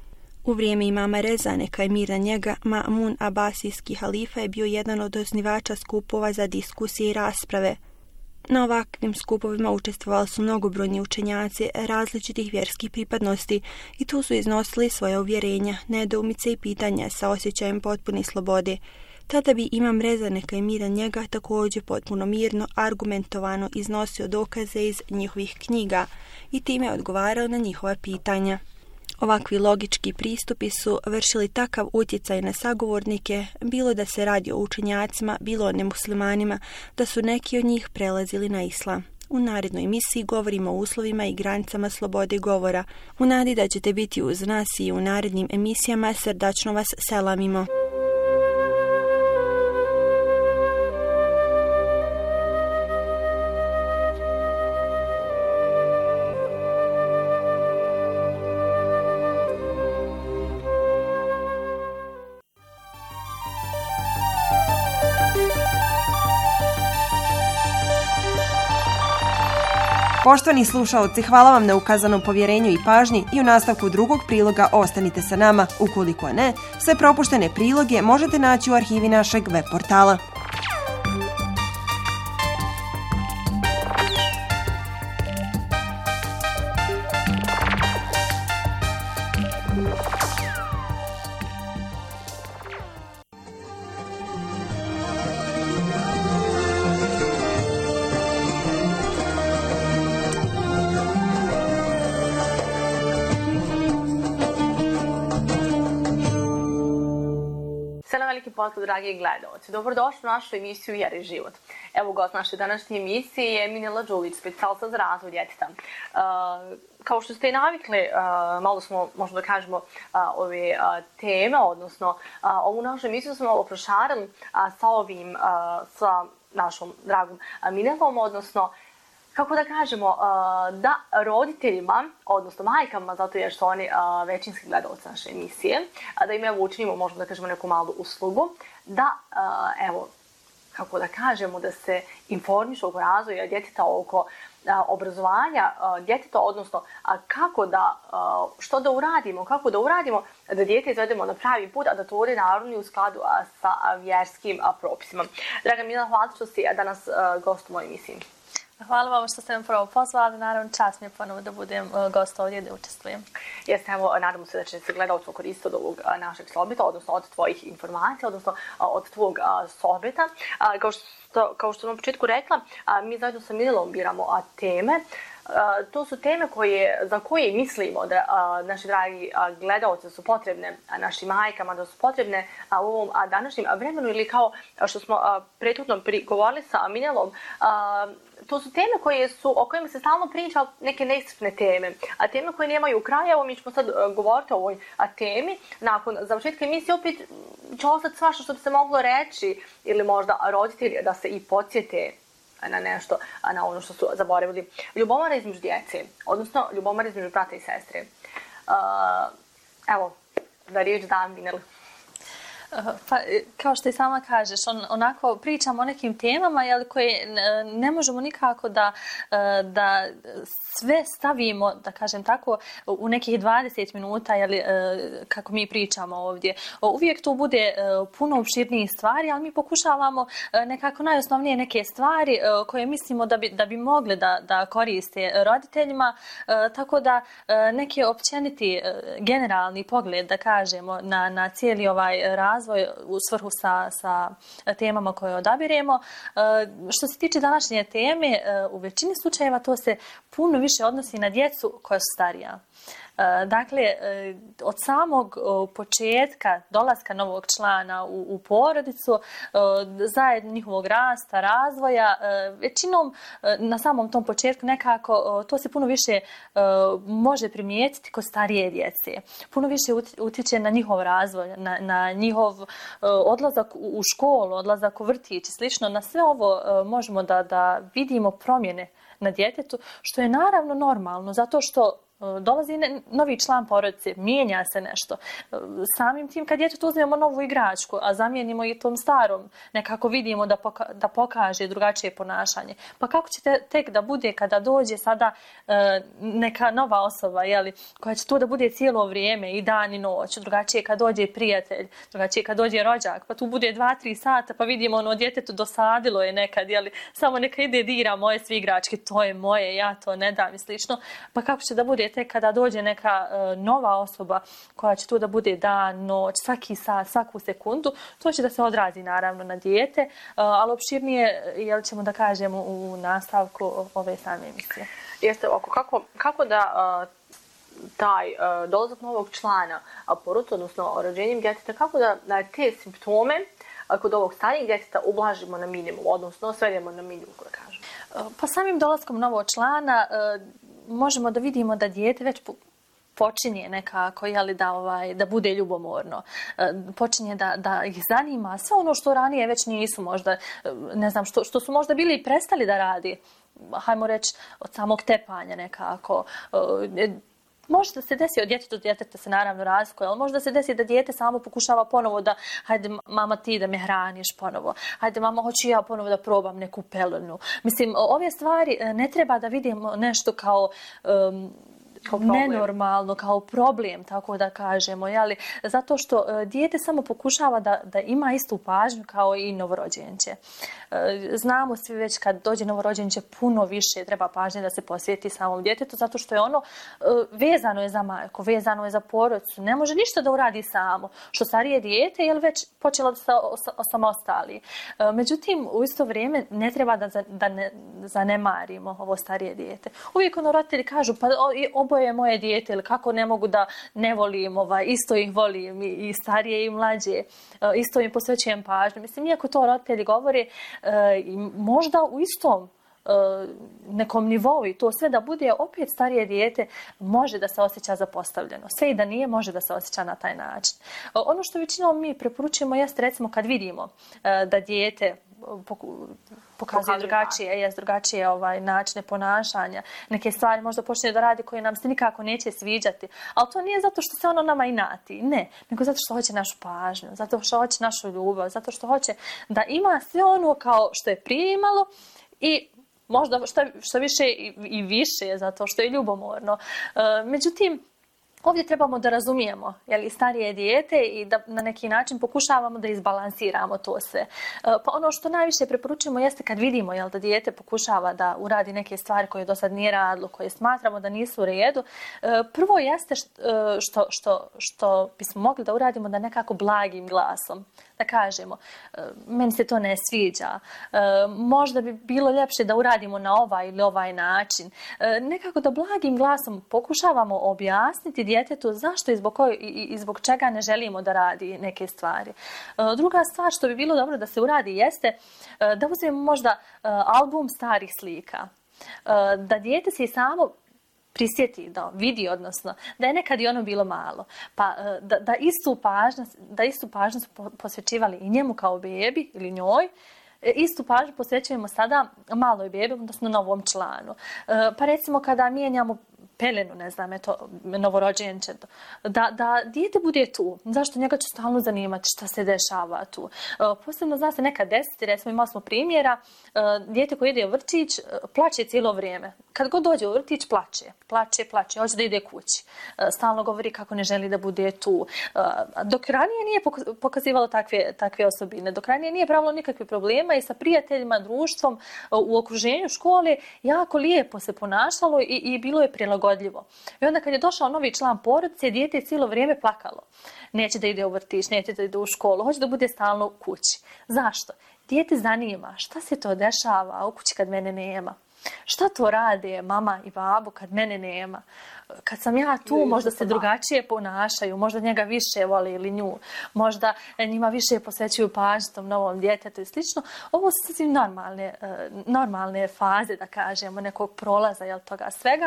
U vrijeme imama Reza, neka je mir na njega, Ma'mun Abasijski halifa je bio jedan od osnivača skupova za diskusije i rasprave. Na ovakvim skupovima učestvovali su mnogobrojni učenjaci različitih vjerskih pripadnosti i tu su iznosili svoje uvjerenja, nedoumice i pitanja sa osjećajem potpune slobode. Tada bi imam Reza, neka je mir na njega, također potpuno mirno, argumentovano iznosio dokaze iz njihovih knjiga i time odgovarao na njihova pitanja. Ovakvi logički pristupi su vršili takav utjecaj na sagovornike, bilo da se radi o učenjacima, bilo o nemuslimanima, da su neki od njih prelazili na islam. U narednoj emisiji govorimo o uslovima i granicama slobode govora. U nadi da ćete biti uz nas i u narednim emisijama, srdačno vas selamimo. Poštovani slušaoci, hvala vam na ukazanom povjerenju i pažnji i u nastavku drugog priloga ostanite sa nama. Ukoliko ne, sve propuštene priloge možete naći u arhivi našeg web portala. Pozdrav, dragi gledalci. Dobrodošli u našu emisiju Jer je život. Evo gost naše današnje emisije je Minela Đulić, specijalista za razvoj djeteta. Kao što ste i navikli, malo smo, možemo da kažemo, ove teme, odnosno ovu našu emisiju smo malo prošarili sa našom dragom Minelom, odnosno kako da kažemo, da roditeljima, odnosno majkama, zato jer su oni većinski gledalci naše emisije, da im evo učinimo, možemo da kažemo, neku malu uslugu, da, evo, kako da kažemo, da se informišu oko razvoja djeteta, oko obrazovanja djeteta, odnosno kako da uradimo da dijete izvedemo na pravi put, a da to bude naravno u skladu sa vjerskim propisima. Draga Mila, hvala što si danas gost u mojoj emisiji. Hvala vam što ste me prvo pozvali, naravno čast mi je ponovo da budem gost ovdje da učestvujem. Jeste, evo, nadamo se da će se gledalci koristiti od ovog našeg sohbeta, odnosno od tvojih informacija, odnosno od tvog sohbeta. Kao što sam na početku rekla, mi zajedno sa Mililom biramo teme. To su teme za koje mislimo da naši dragi gledalci su potrebne našim majkama, da su potrebne u ovom današnjem vremenu, ili kao što smo prethodno govorili sa Minelom, to su teme o kojima se stalno priča, neke neiscrpne teme, a teme koje nemaju kraja. Evo, mi ćemo sad govoriti o ovoj temi. Nakon završetka emisije opet će ostati svašta što bi se moglo reći, ili možda roditelji da se i podsjete na nešto, na ono što su zaboravili. Ljubomora između djece, odnosno ljubomora između brata i sestre. Evo, da riječ dam Mineli. Pa, kao što i sama kažeš, onako pričamo o nekim temama koje ne možemo nikako da sve stavimo, da kažem tako, u nekih 20 minuta, kako mi pričamo ovdje. Uvijek tu bude puno opširnijih stvari, ali mi pokušavamo nekako najosnovnije neke stvari koje mislimo da bi mogli da koriste roditeljima, tako da neki općeniti generalni pogled, da kažemo, na cijeli ovaj razvoj u svrhu sa temama koje odabiremo. Što se tiče današnje teme, u većini slučajeva to se puno više odnosi na djecu koja su starija. Dakle, od samog početka dolaska novog člana u porodicu, zajedno njihovog rasta, razvoja, većinom na samom tom početku nekako to se puno više može primijetiti kod starije djece. Puno više utječe na njihov razvoj, na njihov odlazak u školu, odlazak u vrtić i slično. Na sve ovo možemo da vidimo promjene na djetetu, što je naravno normalno, zato što dolazi novi član porodice, mijenja se nešto. Samim tim kad djetetu uzmemo novu igračku, a zamijenimo i tom starom, nekako vidimo da pokaže drugačije ponašanje. Pa kako će tek da bude kada dođe sada neka nova osoba, koja će tu da bude cijelo vrijeme i dan i noć, drugačije kad dođe prijatelj, drugačije kad dođe rođak, pa tu bude 2-3 sata, pa vidimo djetetu dosadilo je nekad, samo neka ide dira moje svi igračke, to je moje, ja to ne dam i slično. Pa kako će da bude tek kada dođe neka nova osoba koja će tu da bude dan, noć, svaki sat, svaku sekundu, to će da se odrazi naravno na dijete, ali opširnije ćemo da kažemo u nastavku ove same emisije. Jeste ovako, kako da taj dolazak novog člana porodice, odnosno rođenjem djeteta, kako da te simptome kod ovog starijeg djeteta ublažimo na minimum, odnosno svedemo na minimum, da kažem? Pa samim dolaskom novog člana možemo da vidimo da dijete već počinje nekako da bude ljubomorno. Počinje da ih zanima sve ono što ranije već nisu možda, ne znam, što su možda bili i prestali da radi. Hajmo reći od samog tepanja nekako. Možda se desi od djeteta do djeteta se naravno razlikuje, ali možda se desi da dijete samo pokušava ponovo da, hajde mama ti da me hraniš ponovo, hajde mama hoću ja ponovo da probam neku pelenu. Mislim, ove stvari ne treba da vidimo nešto kao nenormalno, kao problem, tako da kažemo, zato što dijete samo pokušava da ima istu pažnju kao i novorođenče. Znamo svi već kad dođe novorođenče puno više treba pažnje da se posvijeti samom djetetu, zato što je ono vezano je za majku, vezano je za porodicu, ne može ništa da uradi samo. Što starije dijete je već počelo da se osamostali. Međutim, u isto vrijeme ne treba da ne zanemarimo ovo starije dijete. Uvijek roditelji kažu, pa oboje je moje dijete, ili kako ne mogu da ne volim, isto ih volim, i starije i mlađe, isto im posvećujem pažnju. Mislim, iako to roditelji govore, možda u istom nekom nivou i to sve da bude opet starije dijete može da se osjeća zapostavljeno. Sve i da nije može da se osjeća na taj način. Ono što većinom mi preporučujemo jeste recimo kad vidimo da dijete pokazuje drugačije načine ponašanja, neke stvari možda počne da radi koje nam se nikako neće sviđati, ali to nije zato što se ono nama inati, ne, nego zato što hoće našu pažnju, zato što hoće našu ljubav, zato što hoće da ima sve ono kao što je prije imalo i možda što više i više, zato što je ljubomorno. Međutim, ovdje trebamo da razumijemo starije dijete i da na neki način pokušavamo da izbalansiramo to sve. Pa ono što najviše preporučujemo jeste kad vidimo da dijete pokušava da uradi neke stvari koje do sad nije radilo, koje smatramo da nisu u redu. Prvo jeste što bismo mogli da uradimo da nekako blagim glasom da kažemo, meni se to ne sviđa, možda bi bilo ljepše da uradimo na ovaj ili ovaj način. Nekako da blagim glasom pokušavamo objasniti djetetu zašto i zbog čega ne želimo da radi neke stvari. Druga stvar što bi bilo dobro da se uradi jeste da uzmemo možda album starih slika. Da dijete se i samo prisjeti, da vidi, odnosno da je nekad i ono bilo malo. Pa da istu pažnju su posvećivali i njemu kao bebi ili njoj, istu pažnju posvećujemo sada maloj bebi, odnosno novom članu. Pa recimo kada mijenjamo pelenu, ne znam, novorođenče, da dijete bude tu. Zašto? Njega će stalno zanimati šta se dešava tu. Posebno zna se nekad desiti, recimo imali smo primjera, dijete koje ide u vrtić plaće cijelo vrijeme. Kad god dođe u vrtić plaće, hoće da ide kući. Stalno govori kako ne želi da bude tu. Dok ranije nije pokazivalo takve osobine, dok ranije nije pravilo nikakve problema i sa prijateljima, društvom, u okruženju škole, jako lijepo se ponašalo i bilo je prilagodljivo. I onda kad je došao novi član porodice, dijete je cijelo vrijeme plakalo. Neće da ide u vrtić, neće da ide u školu, hoće da bude stalno u kući. Zašto? Dijete zanima šta se to dešava u kući kad mene nema. Šta to rade mama i babu kad mene nema? Kad sam ja tu, možda se drugačije ponašaju, možda njega više vole ili nju, možda njima više posvećuju pažnju tom novom djetetu i slično. Ovo su sasvim normalne faze, da kažemo, nekog prolaza toga svega.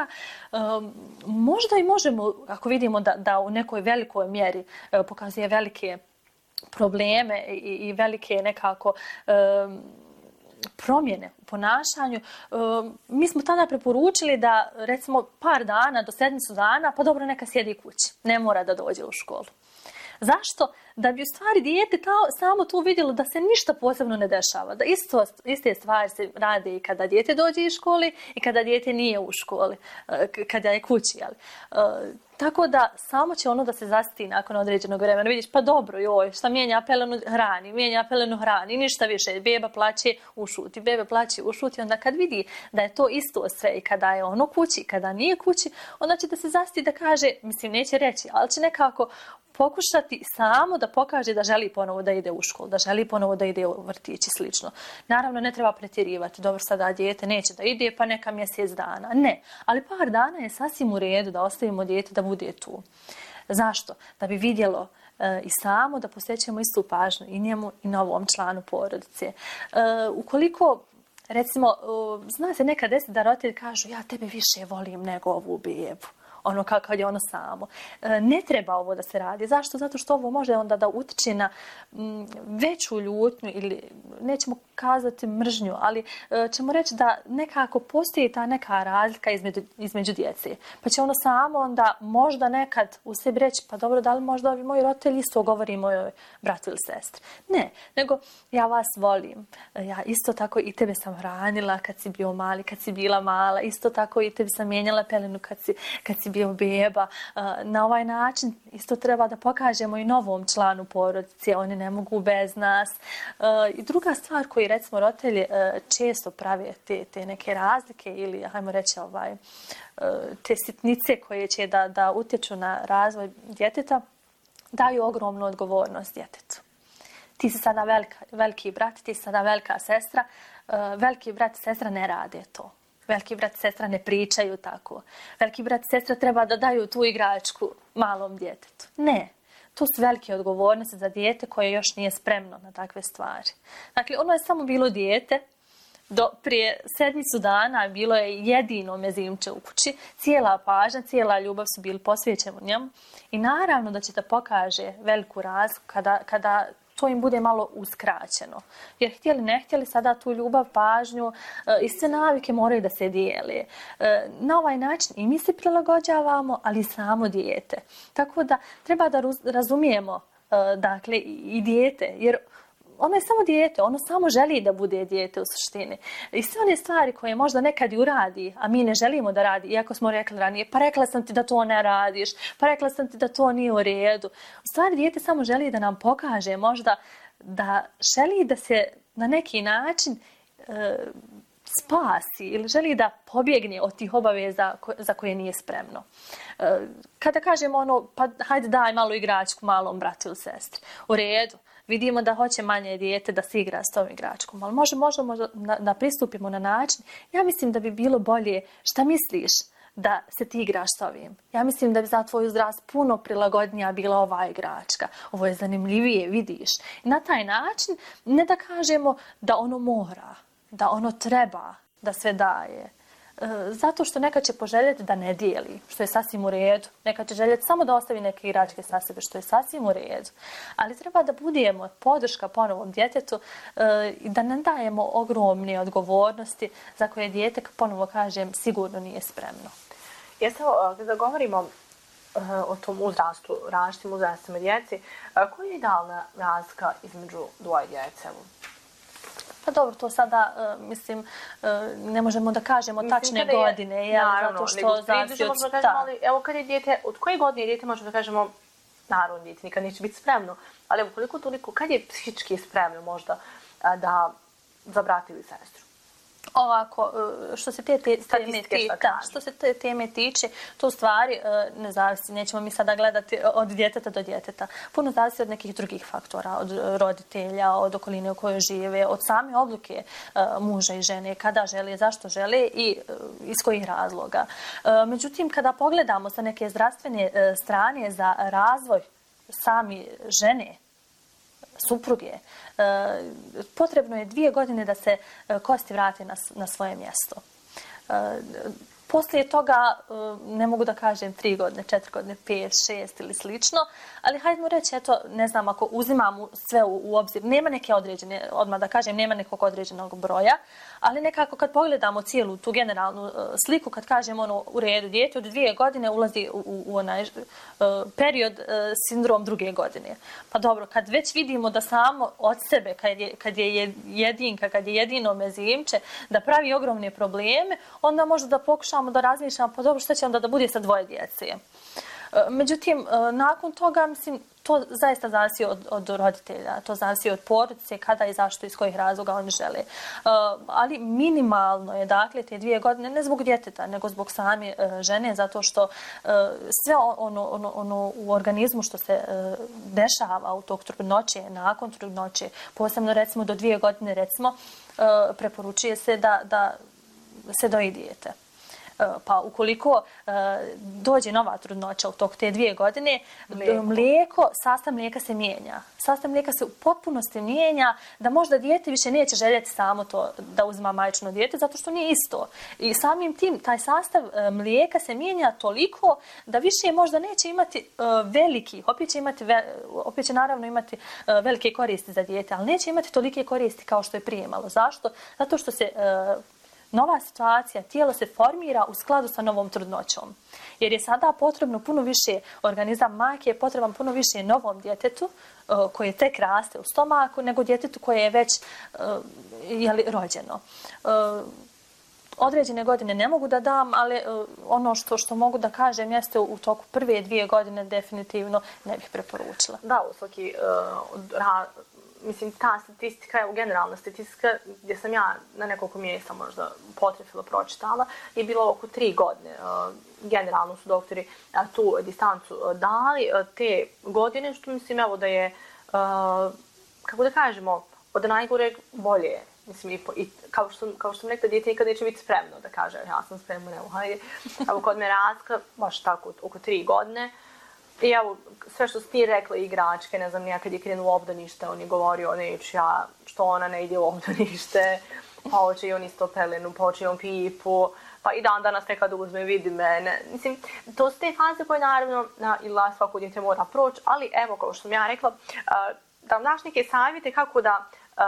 Možda i možemo, ako vidimo da u nekoj velikoj mjeri pokazuje velike probleme i velike nekako promjene u ponašanju. Mi smo tada preporučili da recimo par dana do sedmicu dana, pa dobro neka sjedi kući, ne mora da dođe u školu. Zašto? Da bi u stvari dijete samo tu vidjelo da se ništa posebno ne dešava. Da iste stvari se rade i kada dijete dođe iz škole i kada dijete nije u školi, kada je kući. Tako da samo će ono da se zasiti nakon određenog vremena. Vidiš, pa dobro, joj, šta mijenja pelenu hrani, ništa više. Beba plaće, ušuti, beba plaće, ušuti. Onda kad vidi da je to isto sve i kada je ono kući, kada nije kući, onda će da se zasiti da kaže, mislim, neće reći, ali će nekako pokušati samo da pokaže da želi ponovo da ide u školu, da želi ponovo da ide u vrtić i slično. Naravno, ne treba pretjerivati. Dobro, sada dijete neće da ide, pa neka mjesec dana. Ne, ali par dana je sasvim u redu da ostavimo dijete da bude tu. Zašto? Da bi vidjelo i samo da posvećujemo istu pažnju i njemu i novom članu porodice. Ukoliko, recimo, zna se nekad desiti da roditelji kažu ja tebe više volim nego ovu bebu. Ono kad je ono samo. Ne treba ovo da se radi. Zašto? Zato što ovo može onda da utiče na veću ljutnju ili nećemo kazati mržnju, ali ćemo reći da nekako postoji ta neka razlika između djece. Pa će ono samo onda možda nekad u sebi reći pa dobro, da li možda ovi moji roditelji isto govori mojoj bratu ili sestri. Ne, nego ja vas volim. Ja isto tako i tebe sam hranila kad si bio mali, kad si bila mala. Isto tako i tebi sam mijenjala pelenu kad si bio beba. Na ovaj način isto treba da pokažemo i novom članu porodice. Oni ne mogu bez nas. I druga stvar koju recimo roditelji često prave te neke razlike ili hajmo reći te sitnice koje će da utječu na razvoj djeteta, daju ogromnu odgovornost djetetu. Ti si sada veliki brat, ti si sada velika sestra. Veliki brat i sestra ne rade to. Veliki brat i sestra ne pričaju tako. Veliki brat i sestra treba da daju tu igračku malom djetetu. Ne. To su velike odgovornosti za dijete koje još nije spremno na takve stvari. Dakle, ono je samo bilo dijete. Prije sedmicu dana bilo je jedino mezimče u kući. Cijela pažnja, cijela ljubav su bili posvećeni njemu. I naravno da će da pokaže veliku razliku kada to im bude malo uskraćeno. Jer htjeli ne htjeli sada tu ljubav, pažnju i sve navike moraju da se dijele. Na ovaj način i mi se prilagođavamo, ali i samo dijete. Tako da treba da razumijemo dakle i dijete, jer ono je samo dijete, ono samo želi da bude dijete u suštini. I sve one stvari koje možda nekad i uradi, a mi ne želimo da radi, iako smo rekli ranije, pa rekla sam ti da to ne radiš, pa rekla sam ti da to nije u redu. U stvari dijete samo želi da nam pokaže možda da želi da se na neki način spasi ili želi da pobjegne od tih obaveza za koje nije spremno. Kada kažemo ono, pa hajde daj malu igračku malom bratu ili sestri, u redu. Vidimo da hoće manje dijete da se igra s tom igračkom, ali možemo da pristupimo na način. Ja mislim da bi bilo bolje, šta misliš da se ti igraš s ovim? Ja mislim da bi za tvoj uzrast puno prilagodnija bila ova igračka. Ovo je zanimljivije, vidiš. I na taj način ne da kažemo da ono mora, da ono treba, da sve daje. Zato što neka će poželjeti da ne dijeli, što je sasvim u redu. Neka će željeti samo da ostavi neke igračke sa sebe, što je sasvim u redu. Ali treba da budemo podrška ponovom djetetu i da ne dajemo ogromne odgovornosti za koje dijete, ponovo kažem, sigurno nije spremno. Kada govorimo o tom uzrastu, različitim uzrastima djeci, koja je idealna razlika između dvoje djece? Pa dobro, to sada, mislim, ne možemo da kažemo tačne godine, zato što zavisi od ali evo kad je dijete, od koje godine je dijete, možemo da kažemo, naravno dijete nikad neće biti spremno, ali evo koliko, kad je psihički spremno možda da za brat ili sestru? Ovako, što se te teme tiče, to u stvari ne zavisi, nećemo mi sada gledati od djeteta do djeteta. Puno zavisi od nekih drugih faktora, od roditelja, od okoline u kojoj žive, od same odluke muža i žene, kada žele, zašto žele i iz kojih razloga. Međutim, kada pogledamo sa neke zdravstvene strane za razvoj sami žene, supruge, potrebno je 2 godine da se kosti vrate na svoje mjesto. Poslije toga, ne mogu da kažem 3 godine, 4 godine, 5, 6 ili slično, ali hajdemo reći, eto, ne znam, ako uzimamo sve u obzir, nema neke određene, odmah da kažem, nema nekog određenog broja, ali nekako kad pogledamo cijelu tu generalnu sliku, kad kažemo ono, u redu, dijete od 2 godine ulazi u onaj period sindrom 2. godine. Pa dobro, kad već vidimo da samo od sebe, kad je jedinka, kad je jedino mezimče, da pravi ogromne probleme, onda možda da pokušamo da razmišljamo, pa dobro, što će onda da bude sa 2 djece. Međutim, nakon toga, mislim, to zaista zavisi od roditelja, to zavisi od porodice, kada i zašto, iz kojih razloga oni žele. Ali minimalno je, dakle, te 2 godine, ne zbog djeteta, nego zbog same žene, zato što sve ono u organizmu što se dešava u tog trudnoće, nakon trudnoće, posebno recimo do 2 godine, recimo, preporučuje se da se doji dijete. Pa ukoliko dođe nova trudnoća u toku te 2 godine, sastav mlijeka se mijenja. Sastav mlijeka se u potpunosti mijenja, da možda dijete više neće željeti samo to da uzima majčino dijete, zato što nije isto. I samim tim, taj sastav mlijeka se mijenja toliko da više možda neće imati veliki, opet će naravno imati velike koristi za dijete, ali neće imati tolike koristi kao što je prije imalo. Zašto? Zato što se nova situacija, tijelo se formira u skladu sa novom trudnoćom. Jer je sada potrebno puno više, organizam majke je potreban puno više novom djetetu koje tek raste u stomaku nego djetetu koje je već rođeno. Određene godine ne mogu da dam, ali ono što mogu da kažem jeste u toku prve 2 godine definitivno ne bih preporučila. Da, u svaki mislim, ta statistika je generalna statistika gdje sam ja na nekoliko mjesta možda potrefila, pročitala, je bilo oko 3 godine. Generalno su doktori tu distancu dali te godine, što mislim evo da je, kako da kažemo, od najgoreg bolje. Mislim, i kao što sam rekla, dijete nikad neće biti spremno da kaže ja sam spremno, evo, hajde. Evo kod me Raska, baš tako, oko 3 godine. I evo, sve što si ti rekla, igračke, ne znam, nekad je krenuo u obdanište, on je govorio, neću ja, što ona ne ide u obdanište, pa hoće i on isto pelenu, pa hoće i on pipu, pa i dan danas nekada uzme, vidi mene. Mislim, to su te faze koje naravno svako dijete mora proći, ali evo, kao što sam ja rekla, da vam daš neke savjete kako da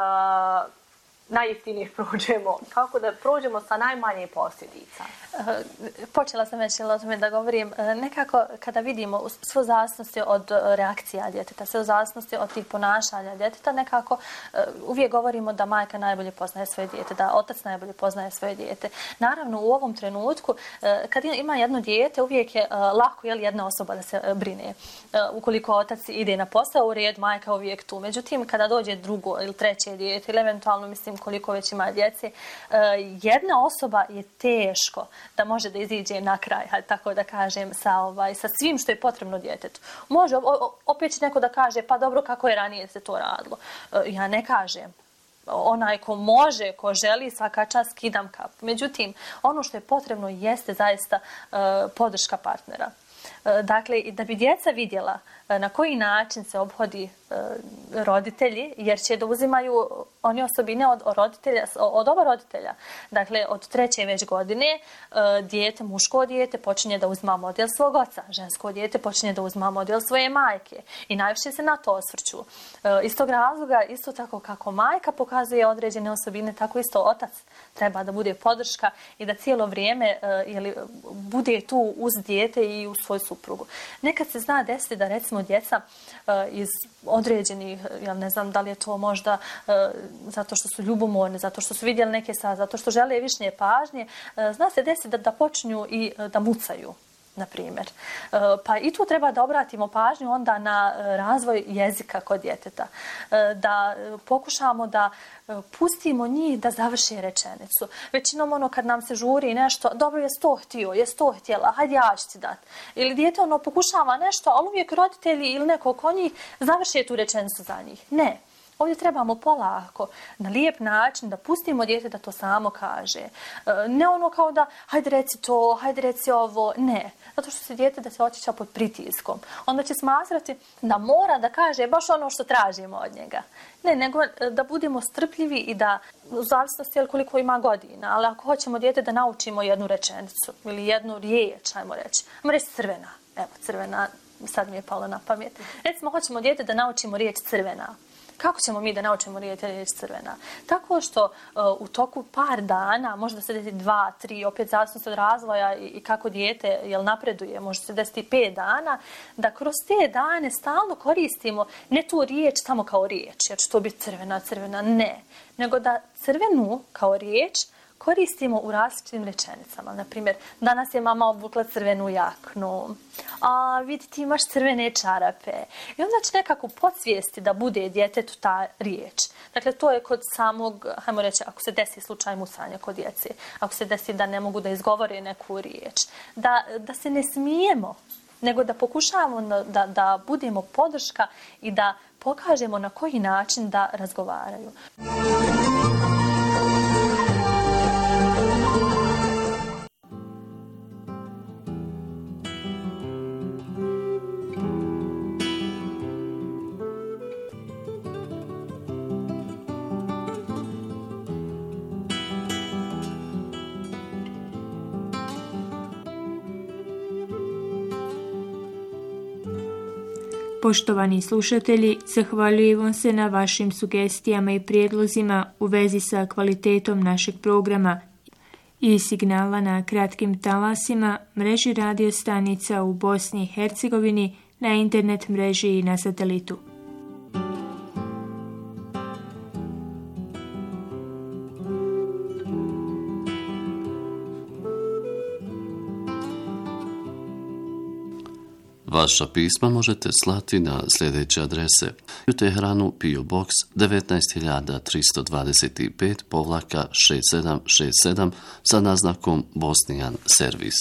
najjeftinije prođemo, kako da prođemo sa najmanje posljedica. Počela sam već o tome da govorim. Nekako kada vidimo sve zavisnosti od reakcija djeteta, sve zavisnosti od tih ponašanja djeteta, nekako uvijek govorimo da majka najbolje poznaje svoje dijete, da otac najbolje poznaje svoje dijete. Naravno, u ovom trenutku, kad ima jedno dijete, uvijek je lako jedna osoba da se brine. Ukoliko otac ide na posao, u red, majka uvijek tu. Međutim, kada dođe drugo ili treće dijete, ili eventualno, mislim, koliko već ima djece, jedna osoba je teško da može da iziđe na kraj, tako da kažem, sa svim što je potrebno djetetu. Može, opet će neko da kaže, pa dobro, kako je ranije se to radilo. Ja ne kažem. Onaj ko može, ko želi, svaka čast, skidam kap. Međutim, ono što je potrebno jeste zaista podrška partnera. Dakle, da bi djeca vidjela na koji način se ophodi roditelji, jer će da uzimaju oni osobine od oba roditelja. Dakle, od 3. već godine muško dijete počinje da uzima model svog oca, žensko dijete počinje da uzima model svoje majke i najviše se na to osvrću. Iz tog razloga, isto tako kako majka pokazuje određene osobine, tako isto otac treba da bude podrška i da cijelo vrijeme bude tu uz dijete i uz svoju suprugu. Nekad se zna desiti da recimo djeca iz određenih, ja ne znam da li je to možda zato što su ljubomorni, zato što su vidjeli neke zato što žele više pažnje, zna se desiti da počinju i da mucaju, na primjer. Pa i tu treba da obratimo pažnju onda na razvoj jezika kod djeteta. Da pokušamo da pustimo njih da završe rečenicu. Većinom kad nam se žuri nešto, dobro, jes to htjela, hajde ja ću ti dati. Ili dijete pokušava nešto, ali uvijek roditelji ili neko oko njih završe tu rečenicu za njih. Ne. Ovdje trebamo polako, na lijep način da pustimo dijete da to samo kaže. Ne ono kao da hajde reci to, hajde reci ovo, ne. Zato što se dijete da se osjeća pod pritiskom. Onda će smatrati da mora da kaže baš ono što tražimo od njega. Ne, nego da budemo strpljivi i da, u zavisnosti koliko ima godina, ali ako hoćemo dijete da naučimo jednu rečenicu ili jednu riječ, ajmo reći crvena. Evo, crvena, sad mi je palo na pamet. Recimo, hoćemo dijete da naučimo riječ crvena. Kako ćemo mi da naučimo riječ crvena? Tako što u toku par dana, možda se desi 2, 3, opet zavisno od razvoja i kako dijete napreduje, može se desiti 5 dana, da kroz te dane stalno koristimo ne tu riječ samo kao riječ, jer će to biti crvena, ne. Nego da crvenu kao riječ koristimo u različitim rečenicama. Naprimjer, danas je mama obukla crvenu jaknu. A vidi, ti imaš crvene čarape. I onda će nekako podsvijesti da bude djetetu ta riječ. Dakle, to je kod samog, hajmo reći, ako se desi slučaj musanja kod djece, ako se desi da ne mogu da izgovore neku riječ, da se ne smijemo, nego da pokušavamo da budemo podrška i da pokažemo na koji način da razgovaraju. Poštovani slušatelji, zahvaljujemo se na vašim sugestijama i prijedlozima u vezi sa kvalitetom našeg programa i signala na kratkim talasima, mreži radio stanica u Bosni i Hercegovini, na internet mreži i na satelitu. Vaša pisma možete slati na sljedeće adrese: u Teheranu PO Box 19325-6767 sa naznakom Bosnijan servis.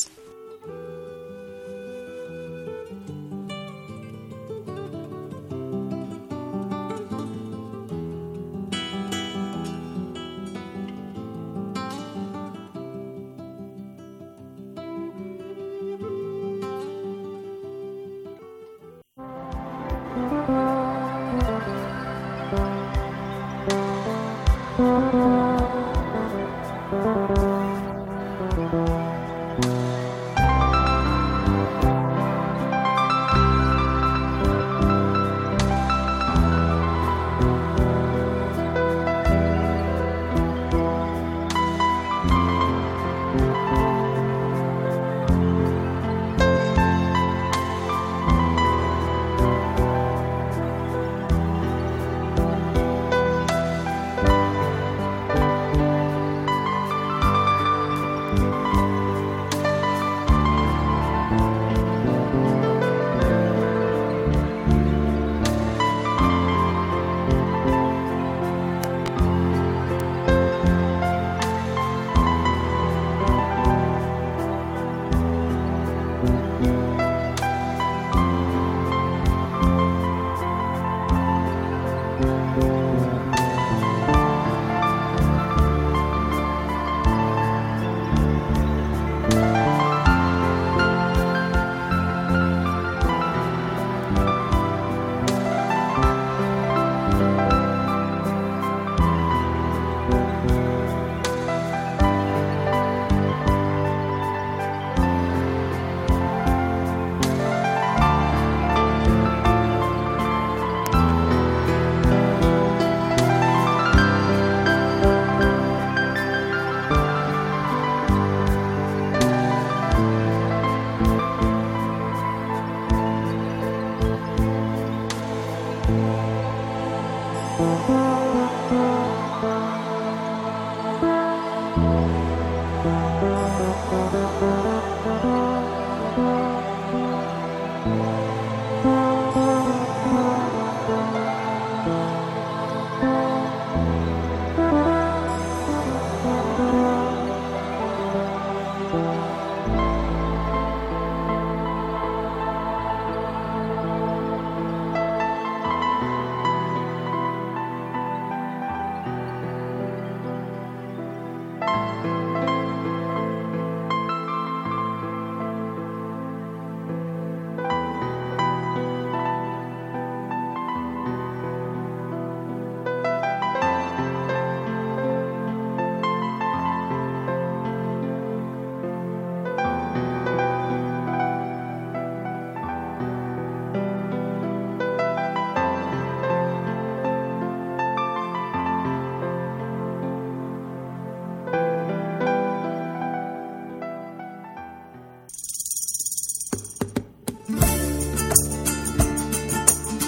Thank you.